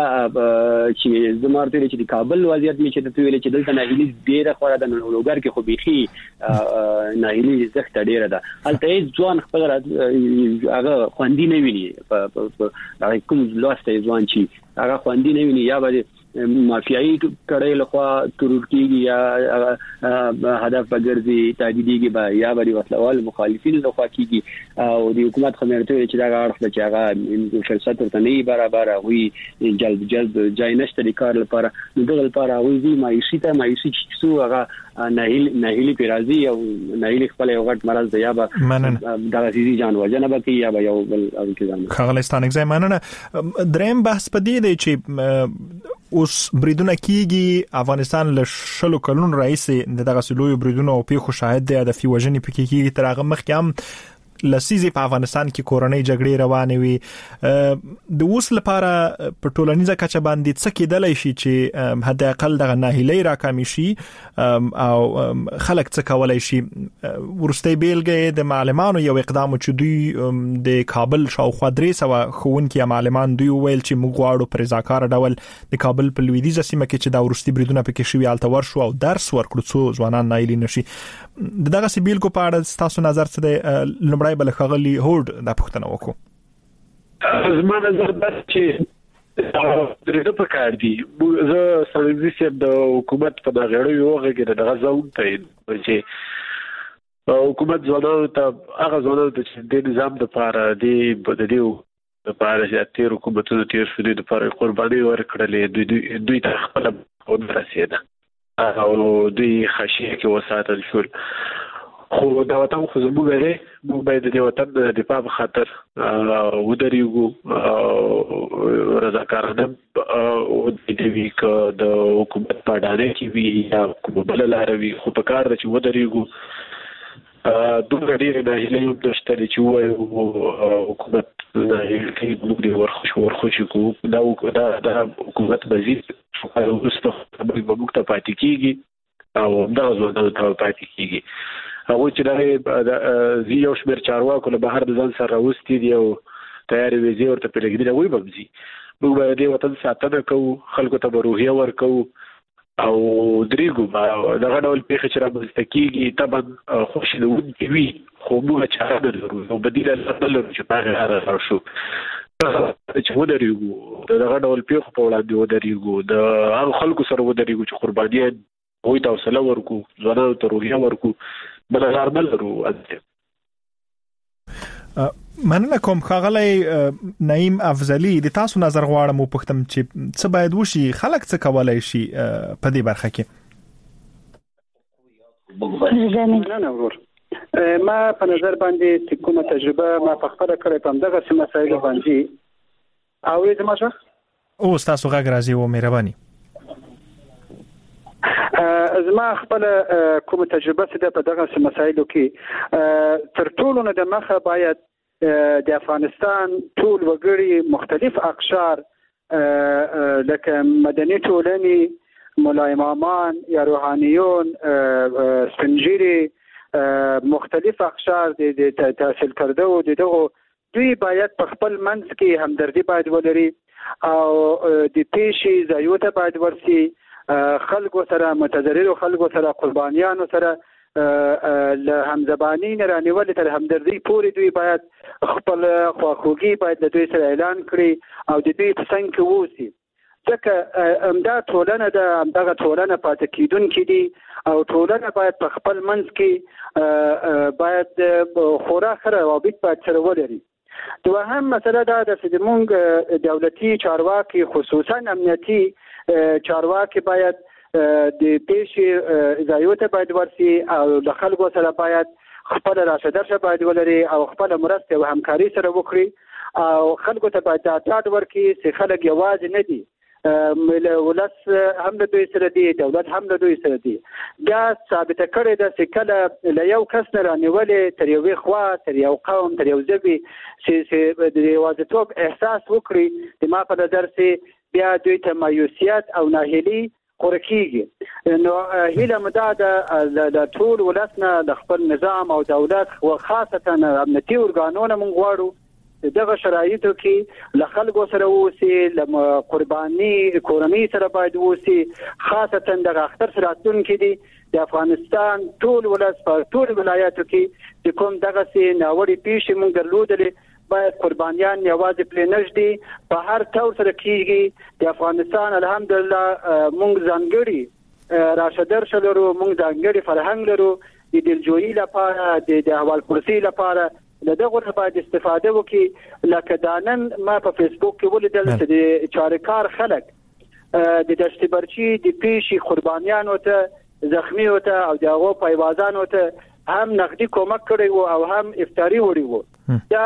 چې زمارته چې د کابل وضعیت می چې د ویل چې دلته ناهیلی ډیره خورا ده لوګر کې خو بيخي ناهیلی زخت ډیره ده الته ځوان خپل هغه خوندې نه ویني په کوم لاسته ځوان چې هغه خوندې نه ویني یا به مافیایي کړي لخوا ترور کیږي یا هدف بغرضي تهدیديږي با یا به وسلوال مخالفین لخوا کیږي او د حکومت خمرته چې دا اړخ چې هغه فرصت ورته نه برابر وي جلد جلد ځای نشته د کار لپاره دغه لپاره وي مایوسی ته مایوسی چې څو هغه ناهیل ناهیلی پیرازي او ناهیلی خپل یو غټ مرز دی یا به د عزیزي جان وجنه به یا به یو بل او کې ځان خغلستان اگزامنه دریم بحث پدې دی چې اوس بریدونه کیږي افغانستان له شلو کلونو رئیس دغه سلوی بریدونه او پیښو شاهد دی د فی وجنې پکې کیږي تر هغه مخکې هم لسیزه په افغانستان کې کورنۍ جګړې روانې وي د اوس لپاره په ټولنیزه کچه باندې څه کېدلای شي چې حد اقل دغه ناهیلۍ راکمې شي او خلک څه کولای شي. ورسته بیلګه د معلمانو یو اقدام چې دوی د کابل شاوخوا درې سوه ښوونکي معلمان دوی ویل چې موږ غواړو په رضاکاره ډول د کابل په لویدیځه سیمه کې چې دا ورستي بریدونه پکې شوي هلته ورشو او درس ورکړو څو ځوانان ناهیلي نشي. دغه سیبیلګو په اړه تاسو نظر څه دی؟ لومړی بل ښاغلي هوډ دا پوښتنه وکړو. زما نظر دا چې درېده په کار دي. زه سمدستي صاحب د حکومت په دغه اړه یو غږ دغه ځون ته چې حکومت ځوانانو ته هغه ځوانانو ته چې د نظام لپاره دی د دې لپاره چې تیر حکومتونو تیر شو د لپاره قرباني ورکړلې دوی دوی ته خپل ورسېده او دوی خشیه کې وساتل شول. خو دا وطن خو زموږ دی، موږ باید د وطن د دفاع په خاطر ودرېږو او رضاکارانه ودرېږو که د حکومت په اډانه کې وي یا کومه بله لاره وي، خو په کار ده چې ودرېږو. دومره ډېرې ناهیلۍ هم نشته دی چې ووایو حکومت ناهیلي کوي موږ دې ورخوشو ورخوشي کوو. دا حکومت مزید وروسته خبرې به موږ ته پاتې کېږي او همدغه ځوانانو ته پاتې کېږي. هغوی چې دغه یو شمېر چارواکو له بهر د ځان سره راوستي دي او تیارې ویزې ورته پرېږدي، هغوی به هم ځي. موږ به د دې وطن ساتنه کوو، خلکو ته به روحیه ورکوو او درېږو به. دغه ډول پېښې چې رامنځته کېږي طبعا خوشنونکې وي، خو موږ چاره نه لرو او بدیله نه لرو چې په هغې لاره لاړ شو. چې ودرېږو د دغه ډول پېښو په وړاندې ودرېږو، د هغو خلکو سره ودرېږو چې قربانیان هغوی ته حوصله ورکړو، ځوانانو ته روحیه ورکړو، بله لار نه لرو. مننه کوم. ښاغلی نعیم افضلي، د تاسو نظر غواړم وپوښتم چې څه باید وشي، خلک څه کولی شي په دې برخه کې؟ مننه ورور. ما په نظر باندې چې کومه تجربه ما په خپله کړې په همدغسې مسایلو باندې اورې زما ژغ او ستاسو غږ راځي و مهرباني. زما خپله کومه تجربه چې ده په دغسې مسایلو کې تر ټولو نه د مخه باید د افغانستان ټول وګړي مختلف اقشار لکه مدني ټولنې، ملا امامان یا روحانیون، سپین مختلف اقشار د تحصیل کرده و دغه دوی باید په خپل منځ کې همدردي باید ولري او د پیشي ځایو ته باید ورسي، خلکو سره متضررو خلکو سره قربانیانو سره له همزبانی نه رانیولې تر همدردي پورې دوی باید خپل خواخوږي باید د دوی سره اعلان کړي او د دوی په څنګ کې واوسي. ځکه همدا ټولنه ده، همدغه ټولنه پاتې کېدونکې دي او ټولنه باید په خپل منځ کې باید خورا ښه روابط باید سره ولري. دوهم مسله دا ده چې زموږ دولتي چارواکي خصوصا امنیتي چارواکي باید د پیشې ځایو ته باید ورسي او له خلکو سره باید خپل راشه درشه باید ولري او خپل مرسته او همکاري سره وکړي او خلکو ته باید ډاډ ورکړي چې خلک یوازې نه دي، ولس هم له دوی سره دی، دولت هم له دوی سره دی. دا ثابته کړې ده چې کله له یو کس نه رانیولې تر یوې خوا، تر یو قوم، تر یو ژبې چې د یوازیتوب احساس وکړي، د ما په نظر چې بیا دوی ته مایوسیت او ناهیلي غوره کېږي. نو هیله مو دا ده د ټول ولس نه د خپل نظام او دولت خاصتا امنیتي ارګانونه موږ غواړو دغه شرایطو کې له خلکو سره اوسي، له قرباني کورنۍ سره باید اوسي، خاصتا دغه اختر راتلونکي دي د افغانستان ټول ولس په ټول ولایاتو کې چې کوم دغسې ناوړې پیښې موږ درلودلې باید قربانیان یوازې پرې نږدي په هر طور سره کېږي. د افغانستان الحمدلله موږ ځانګړي راشه درشه لرو، موږ ځانګړي فرهنګ لرو د دلجویي لپاره، د احوال پرسۍ لپاره له دغه نه باید استفاده وکړي. لکه دا نن ما په فیسبوک کې ولیدل چې د چارکار خلک د دشت برچي د پیشي قربانیانو ته، زخمیو ته او د هغو پایوازانو ته هم نقدي کومک کړی و او هم افطاري وړي و. دا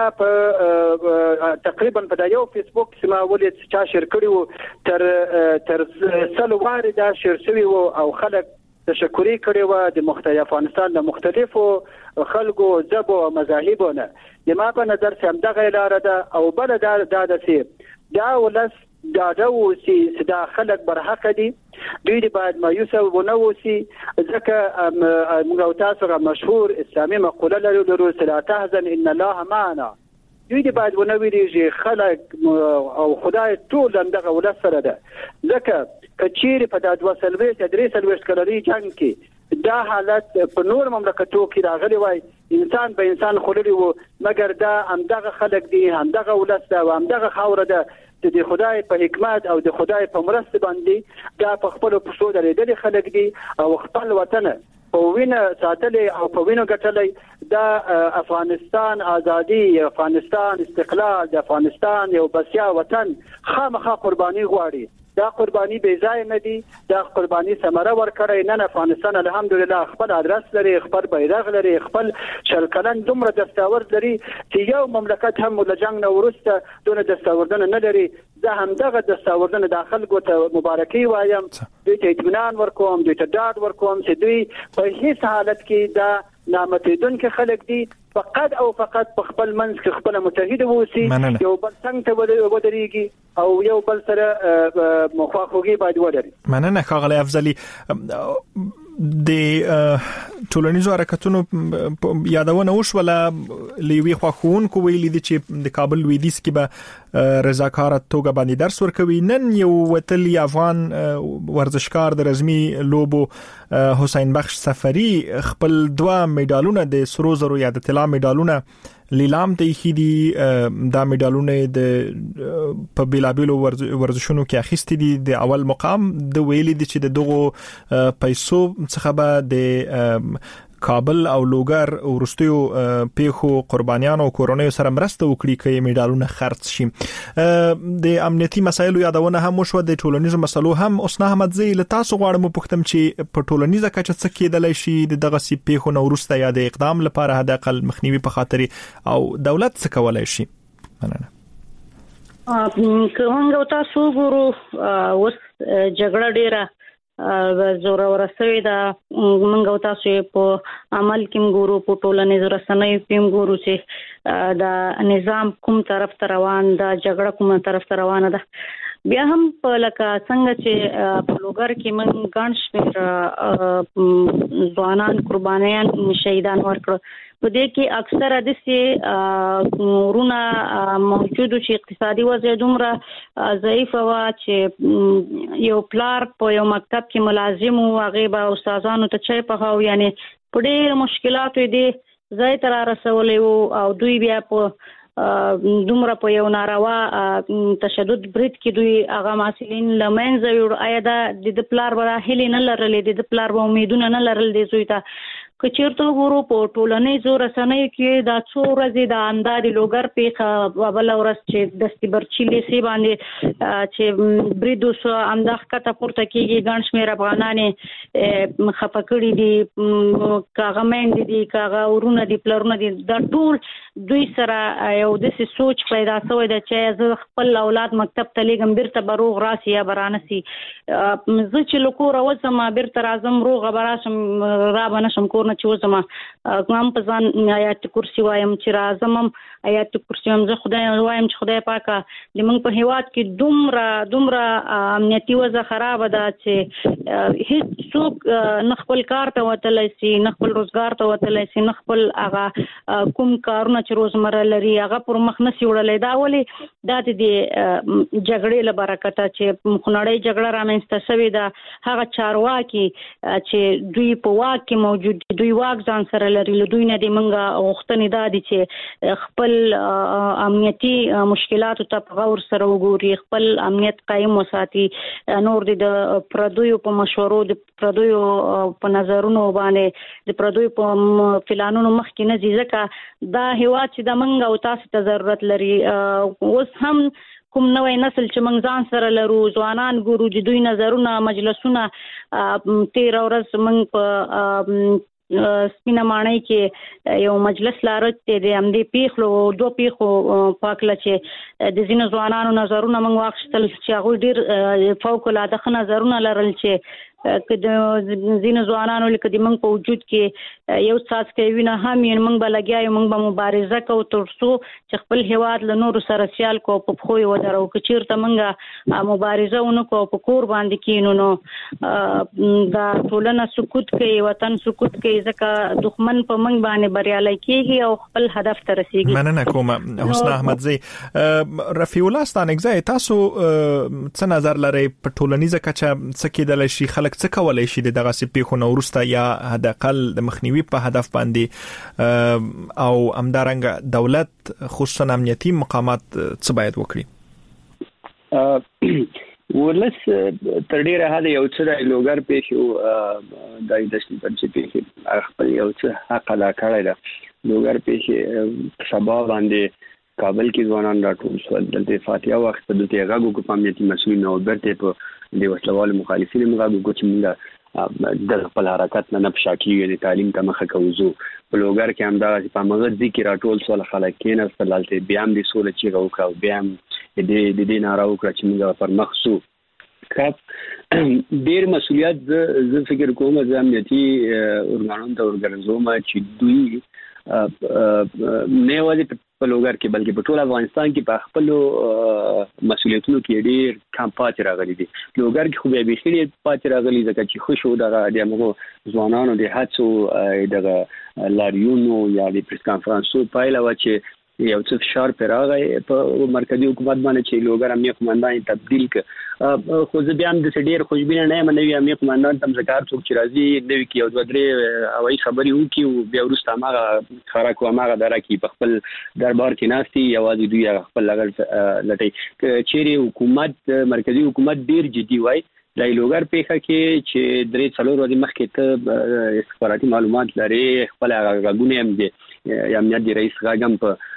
په تقریبا په دا یو فیسبوک چې ما ولید چا شیر کړی و تر تر سل وارې دا شیر شوي و او خلک تشکری کړی و د مختلف افغانستان د مختلفو خلکو ذبو او مذاهبو نه د ما په نظر سم دغه لار ده او بل دا د سي دا ولس دا دوسی دا خلک برحق دي دوی دی باید مایوسه ونوسی ځکه موږ تاسو غو مشهور اسلامي مقوله لرو لا تحزن ان الله معنا دوی دی باید ونویږي خلک او خدای ټول دغه ولس سره ده ځکه کچیر په د دوه سلوي تدریس الوش کلري جنگ کې دا حالت په نور مملکتو کې راغلي وای انسان به انسان خوري وو مګر دا همدغه خلک دي همدغه ولس ده او همدغه خاور ده د خدای په حکمت او د خدای په مرسته باندې دا په خپل پښتو درېدل خلک دي او خپل وطن په وینه ساتلې او په وینه ګټلې دا افغانستان ازادي افغانستان استقلال د افغانستان یو بسیا وطن خامخا قرباني غواړي دا قرباني بے ځای نه دي دا قرباني ثمره ورکړي نه افغانستان الحمدلله خپل ادرس لري خپل بیرغ لري خپل شلکلن دومره دستاورد لري چې یو مملکت هم له جنگ نه ورسته دونه دستاوردونه نه لري زه هم دغه دستاوردونه داخل ګوته مبارکي وایم دوی ته اطمینان ورکوم دوی ته ډاډ ورکوم چې دوی په هیڅ حالت کې دا نامتیدون کې خلک دي فقط او فقط په خپل منځ کې خپل متحد ووسی یو بل څنګه ته ودرېږي او یو بل سره مخاخوږي باید ولري. مننه ښاغلی افضلي. د ټولنیزو حرکتونو یادونه وشوله لوی خواخونکو ویلي دي چې د کابل لویدیځ کې به رضاکاره توګه باندې درس ورکوي. نن یو وتلی افغان ورزشکار د رزمي لوبو حسین بخش سفری خپل دوه میډالونه د سرو زرو یا د طلا میډالونه لیلام ته خېدي. دا میډالونه د په بیلابیلو ورزشونو کې اخیستي دي. د اول مقام د ویلي دي چې د دغه پیسو څخه به د کابل او لوګر ورستیو پیخو قربانیانو او کورونیو سره مرسته وکړي چې میډالونه خرڅ شي. د امنیتي مسایلو یادونه هم وشو د ټولنیزو مسلو هم. اوس نه احمد زی له تاسو غواړم پوښتم چې په ټولنیزه کچه څه کېدلای شي دغه سی پیخو نو ورسته یا د اقدام لپاره حد اقل مخنیوي په خاطر او دولت څه کولای شي؟ مننه. کومه تاسو ګورو اوس جګړه ډیره زوره ورسوي دا منګو تاسو په عمل کې ګورو په ټولنیزو رسنیو کې ګورو چې دا نظام کوم طرف ته روان دا جګړه کوم طرف ته روانه ده. بیا هم په لکه څنګه چې په لوګر کې من ګڼ شمېر ځوانان قربانیان شهیدان ورکړ. په دې کې اکثره د سي ورونه موجودو چې اقتصادي وضع دومره ضعیف و چې یو پلار په یو مکتب کې ملازم او هغه به استادانو ته چای پخاو یعنی په ډېر مشکلاتو دي ځای تر رسولې او دوی بیا په دومره په یو ناروا تشدد برید کې دوی هغه مسلین لمنځه وړ آیا د پلار ولا هلي نه لرلې د پلار و امیدونه نه لرل دي زوی ته کچیرته ګورو په ټولنیزو رسنیو کې دا څو ورځې د انداد لوګر پیخه بل ورځ چې د استبرچلي سی باندې چې بریدو سو انداخ کته پورته کېږي ګڼ شمېر افغانانې خپکړي دي کاغمن دي کاغه ورونه دي پلرونه دي دا ټول دوی سره یو د سوچ پیدا شوی د چې زه خپل اولاد مکتب ته لګم بیرته بروغ راسي یا برانسي زه چې لکور اوسم بیرته راځم روغ براشم را بنشم کور نه چې وزما کوم په ځان آیات کرسی وایم چې راځم آیات کرسی هم زه خدای وایم چې خدای پاکه د موږ په هیواد کې دومره دومره امنیتي وضع خراب ده چې هیڅ څوک نه خپل کار ته وتلی سي نه خپل روزګار ته وتلی سي نه خپل هغه کوم کارونه چې روزمره لري هغه پر مخ نه سی وړلې دا ولې دا د جګړې له برکته چې خنړې جګړه رامنځته شوې ده هغه چارواکي چې دوی په واک کې موجود دي دوی واک ځان سره لري له دوی نه دی منګه غوښتنې دا دي چې خپل امنیتي مشکلات ته په غور سره وګوري خپل امنیت قائم وساتي نور د پردویو په مشورو د پردویو په نظرونو باندې د پردویو په پلانونو مخ کې نه ځکه دا هیواد چې د منګه او تاسو ته ضرورت لري اوس هم کوم نوې نسل چې موږ ځان سره لرو ځوانان ګورو چې دوی نظرونه مجلسونه تیر ورځ موږ په سپینه ماڼۍ کې یو مجلس لارت دی د امدې پیخلو دوه پیخو پاکله چې د ځینو ځوانانو نظرونه موږ واخیستل چې هغوی ډېر فوق العاده ښه نظرونه لرل چې کله زین ځوانانو لکه د موږ په وجود کې یو ساس کوي نه هم یې موږ بلګیاو موږ به مبارزه کوو ترڅو چې خپل هواد له نور سره سیال کو په خو یو درو کچیر ته موږ مبارزه ونکو په کور باندې کینو نو دا ټولنه سکوت کوي وطن سکوت کوي ځکه دښمن په موږ باندې بریالي کیږي او خپل هدف ته رسیږي. مننه کوم حسن احمدزی. رفیع الله ستانګزای تاسو څه نظر لرئ په ټولنیزه کچه څه کېدل شي خلک څه کولای شي د دغه سپېښو نو ورسته یا حداقل د مخنیوي په هدف باندې او امدارنګ دولت خصوصا امنیتي مقامات څه باید وکړي؟ ورلس تر ډیره حد یو څه د لوګر پېښو د دشتي پر چې پېښې خپل یو څه حق ادا کړی دا لوګر پېښې سبا باندې کابل کې ځوانان راټول شول د فاتحه وخت په دغه غاګو کو امنیتي مسؤلین او برته په د وسلوال مخالفین مغاګو کو چې موږ د خپل حرکت نه نپشا کیږي د تعلیم ته مخه کوو په لوګر کې هم دا په مغزي کې راټول شول خلک کې نه فلالته بیا هم د سولې چې غوکاو بیا هم د دې د ناراو کړ چې موږ پر مخسو کاپ ډیر مسولیت ز فکر کوم چې امنیتي ورغانون ته ورګرځوم چې دوی نه وایي په لوګر کې بلکې په ټول افغانستان کې په خپل مسولیتونو کې ډیر کم پاتې راغلي دي. لوګر کې خو به بيخي پاتې راغلي ځکه چې خوشو دغه د موږ ځوانانو د هڅو دغه لاریونو یا د پریس کانفرنسو پایله و چې یو څه فشار پر راغی په مرکزی حکومت باندې چې لوګر امنیت قومندان تبدیل ک خو ځ بیا هم د ډیر خوشبینه نه منوي امنیت قومندان تم ذکر څوک چې راځي نوې کې او دوه درې هوایي خبري وکي او بیا ورسته ماغه خراک او ماغه درکې په خپل دربار کې ناشتي یوازې دوی خپل لګل لټي چیرې حکومت مرکزی حکومت ډیر جدي وای د لوګر پیښه کې چې درې څلور ورځې مخکې ته استخباراتي معلومات لري خپل غوونه هم دي یا امنیت دی رئیس غاګم په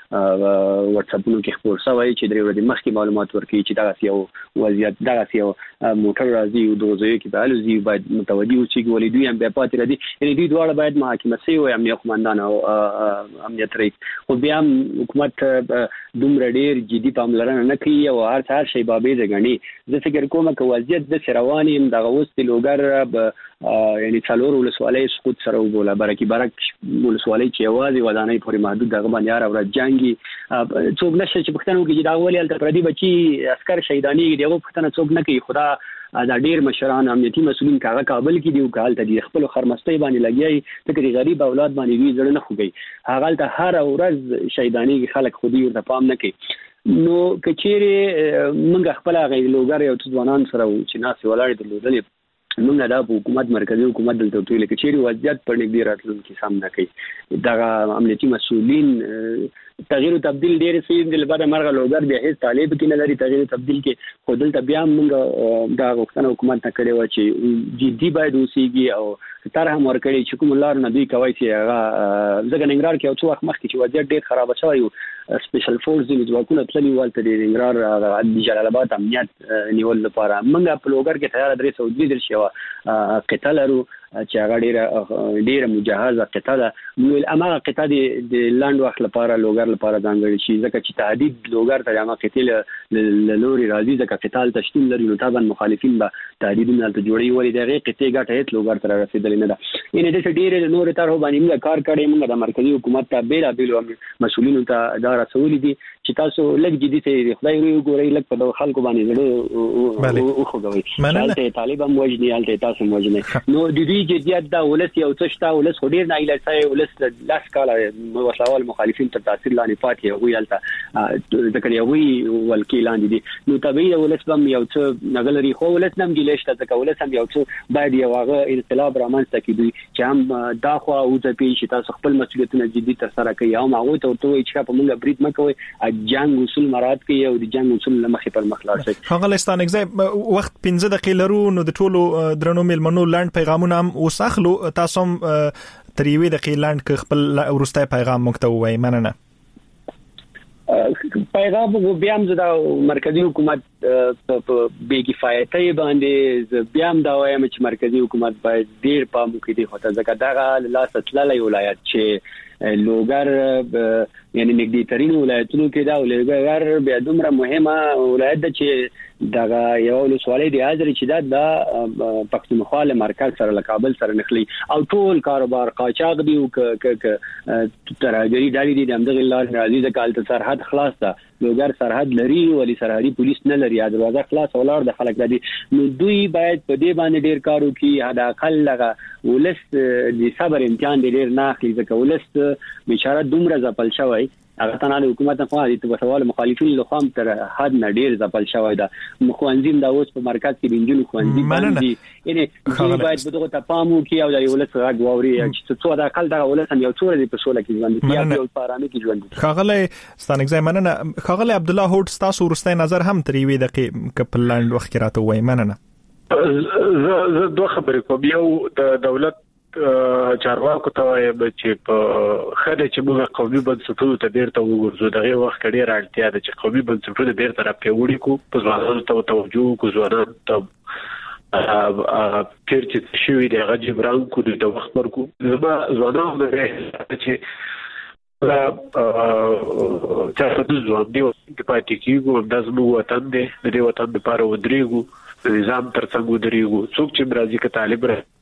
واتس اپونو کې خبر شوی چې درې ورځې مخکې معلومات ورکړي چې دا یو وضعیت دا یو موټر راځي او دوزه کې به الوزي باید متوجي او چې ولې دوی هم به پاتې راځي یعنی دوی دواړه باید محاکمه شي او امنیت قومندان او امنیت رئیس خو بیا حکومت دومره ډیر جدي پاملرنه نه کوي او هر څه شی بابې ځګني زه فکر کوم چې وضعیت د سرواني دغه وست لوګر یعنی څلور ولسوالۍ سقوط سره وبوله برکی برک ولسوالۍ چې یوازې ودانۍ پورې محدود دغه باندې هر ورځ جنگي څوک نشه چې پښتنو کې دا ولې الته پردي بچي عسكر شهیدانی دغه پښتنه څوک نه کوي خدا دا ډیر مشران امنیتي مسؤلین کاغه کابل کې دی او کال ته د خپل خرمستۍ باندې لګیای ته کې غریب اولاد باندې وی زړه نه خوګي هغه ته هر ورځ شهیدانی خلک خودي ورته پام نه کوي نو کچېره موږ خپل غي لوګر یو ځوانان سره چې ناس ولاړ دي لودلې موږ دا حکومت مرکزی حکومت دلته تویل کې چیرې وضعیت پر نګ دی راتلونکي سامنا کوي دا امنیتي مسؤلین تغییر او تبديل ډېر سي د لپاره مرغه لوګر به هیڅ طالب کې نه لري تغییر او تبديل کې خو دلته بیا موږ دا غوښتنه حکومت ته کړې و چې جدي باید اوسېږي او تر هم ورکړي چې کوم لار نه دی کوي چې هغه ځکه ننګرهار کې او څو وخت مخکې چې وضعیت ډېر خراب شوی سپیشل فورس د ځواکونو تللی والته د ننګرهار د جلال آباد امنیت نیول لپاره موږ په لوګر کې تیار درې سو درې شو قتال ورو چې هغه ډیره ډیره مجهزه قطعه ده نو امغه قطعه د لاند وخت لپاره لوګر لپاره ځانګړي شي ځکه چې تهدید لوګر ته هغه قتل لوري راځي ځکه قتال تشکیل لري نو طبعا مخالفین به تهدیدونه ته جوړي ولې دغه قطعه ګټه هیڅ لوګر ته رسیدل نه ده ان دې ډیره نور تر هو باندې موږ کار کړی موږ د مرکزی حکومت ته بیل بیل مسؤلینو ته دا رسول دي چې تاسو لږ جدي ته خدای وي ګورئ لږ په خلکو باندې زړه او خوږوي چې طالبان موجني الته تاسو موجني نو د دې جديت دا ولس یو څه شته ولس ډیر نه ایله ځای ولس لاس کاله وسوال مخالفین تر تاثیر لاندې پاتې هغه یالته ځکه یو ولکې لاندې دي نو طبيعي ولس هم یو څه نغلري خو ولس نم ګیلشته ځکه ولس هم یو څه باید یو هغه انقلاب رامنځته کړي چې هم دا خو او د پی چې تاسو خپل مسؤلیتونه جدي تر سره کوي او هغه ته ورته چې په موږ برید مکوي جنگ اصول مراد کوي او د جنگ اصول لمخې پر مخ لاړ شي هغه لستان ایگزای وخت پنځه دقیقې لرو نو د ټولو درنو ملمنو لاند پیغامونه هم وساخلو تاسو تر یوې دقیقې لاند ک خپل ورسته پیغام مکتو وای مننه پیغام بیا هم د مرکزی حکومت په بې کفایتۍ باندې بیا هم دا وایم چې مرکزی حکومت باید ډیر پام وکړي خو ته ځکه دا لاس تللی ولایت چې لوګر یعنی نږدې ترين ولایتونو کې دا لوګر بیا دومره مهمه ولایت ده چې دا یو ولسوالۍ دی حاضر چې دا د پښتونخوا له مرکز سره له کابل سره نخلي او ټول کاروبار قاچاق دی او ک ک تراجري دالي دي د امدغه الله عزیز کال ته سرحد خلاص ده لوګر سرحد لري ولی سرحدي پولیس نه لري دروازه خلاص ولر د خلک د نو دوی باید په دې باندې ډیر کار وکړي حدا اقل لغه ولست د صبر امتحان ډیر نه اخلي ځکه ولست بیچاره دومره ځپل شوی هغه تنه د حکومت نه دي په سوال مخالفین له خام تر حد نه ډیر ځپل شوی دا مخوانزیم دا اوس په مرکز کې بنجلو خوانزي باندې یعنی دوی باید په دغه تفاهم کې او د ولست غږ واوري چې څو د اقل دا ولست یو څو د په سوله کې ژوند کوي او پارامي کې ژوند خغله ستانګ مننه خغله عبد الله هوټ تاسو ورسته نظر هم تری وی د کپل لاند وخت راته وای مننه زه زه دوه خبرې کوم یو د دولت چارواکو ته وایم چې په خله چې موږ قومي بنسټونو ته بیرته وګورځو دغه وخت کې ډېر اړتیا ده چې قومي بنسټونه بیرته راپیوړي کو په ځوانانو ته توجه کو ځوانانو ته پیر چې شوی دی هغه جبران کو د وخت ورکو زما ځوانانو نه چې لا تاسو د ځوان دی چې پاتې کیږو د زموږ وطن دی د دې وطن لپاره ودرېږو د نظام ترڅنګ ودرېږو څوک چې برازي کې طالب را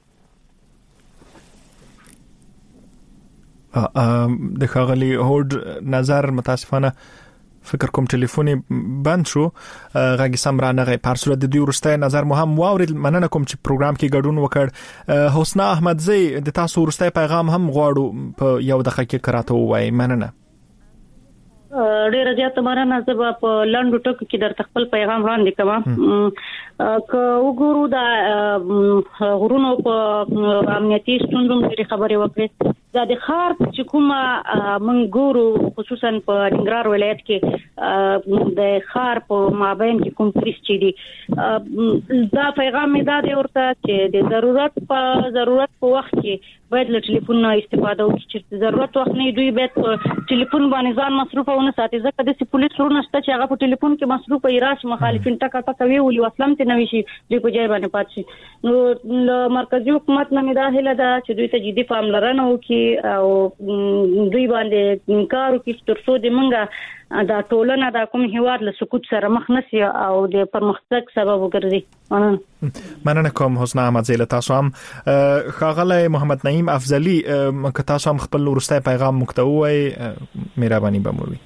د خغلی هوډ نظر متاسفانه فکر کوم ټلیفوني بند شو غږی سم را نه پارسل د دوی ورسته نظر مهم واورید مننه کوم چې پروګرام کې ګډون وکړ حسنا احمدزی د تاسو ورسته پیغام هم غواړو په یو دقیقه کې کراته وای مننه ډیره زیاته مرنه زه په لنډو ټکو کې درته خپل پیغام وړاندې کوم که وګورو دا غرونو په امنیتي ستونزو لري خبرې وکړي دا د خار چې کومه موږ ګورو خصوصا په ننګرهار ولایت کې د خار په مابین کې کوم پولیس چې دي دا پیغام می دا دی ورته چې د ضرورت په ضرورت په وخت کې باید له ټلیفون نه استفاده وکړي چې ضرورت وخت نه دوی باید ټلیفون باندې ځان مصروف ونه ساتي ځکه د پولیس ورونه شته چې هغه په ټلیفون کې مصروف وي راش مخالفین ټکا ټکا وی ولي اسلام ته نوي شي دوی په ځای باندې پات شي نو له مرکزی حکومت نه دا هله ده چې دوی ته جدي پاملرنه وکړي او دوی باندې کار وکړي تر څو د منګه دا ټولنه دا کوم هیواد له سقوط سره مخ نشي او د پرمختګ سبب وګرځي مننه مننه کوم حسنا احمدزی له تاسو هم خاغله محمد نعیم افضلی که تاسو هم خپل ورسته پیغام مکتوي مهرباني بموي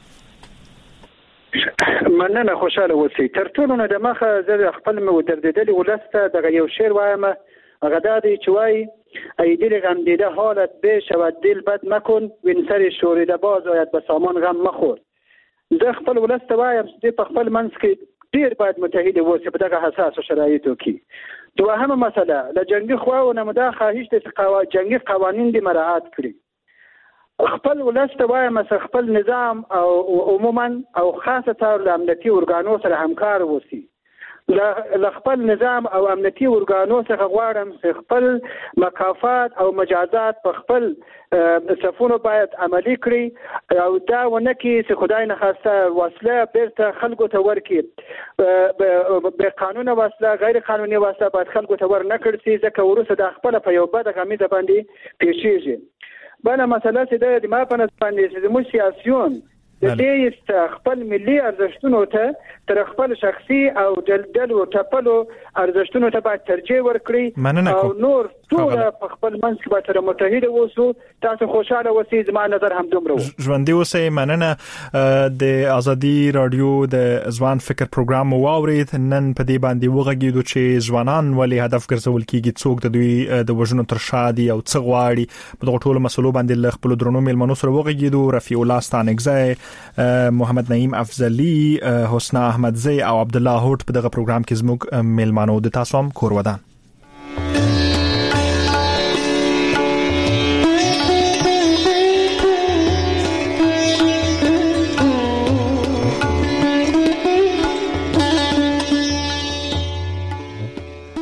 مننه خوشاله اوسئ تر ټولو نه د مخه زه خپل مو دردېدلې ولسته دغه یو شعر وایم غدادی چوي ایدل غم دیده حالت بش و دل بد مکن وین سر شوریده باز آید به سامان غم مخور زه خپل ولسته وایم چې په خپل منځ کې ډیر باید متحد اوسئ په دغه حساس شرایطو کې دوهمه مسله له جنگي خواونه مدا خواهش د قوا جنگي قوانين د مراعات کړي خپل ولسته وایم چې خپل نظام او عموما او خاصه تر امنیتي ارګانو سره همکار اوسئ ل خپل نظام او امنیتي ارګانو څخه غواړم چې خپل مکافات او مجازات په خپل صفونو باید عملی کړي او دا ونه کې چې خدای نه خواسته وسله بیرته خلکو ته ورکړي به قانون وسله غیر قانوني وسله باید خلکو ته ور نه کړي ځکه ورسره د خپل په یو بد غمیزه باندې پیښیږي بل مسله چې د ما په نسبت باندې چې موږ سیاسيون د دې خپل ملي ارزښتونو ته تر خپل شخصي او دلدل او ټپلو ارزښتونو ته باید ترجیح ورکړي او نور ټول په خپل منځ کې به تر متحد اوسو تاسو خوشاله اوسئ زما نظر هم دومره ژوندۍ اوسئ مننه د ازادي رادیو د ځوان فکر پروګرام واورید نن په دې باندې وغږیدو چې ځوانان ولې هدف ګرځول کیږي څوک د دوی د وژنو تر شادي او څه غواړي په دغه ټولو مسلو باندې ل خپل درنو میلمنو سره وغږیدو رفیع الله ستانګزی محمد نعیم افضلی حسنا احمدزی او عبد الله هوټ په دغه پروګرام کې زموږ میلمانو د تاسو هم کور ودان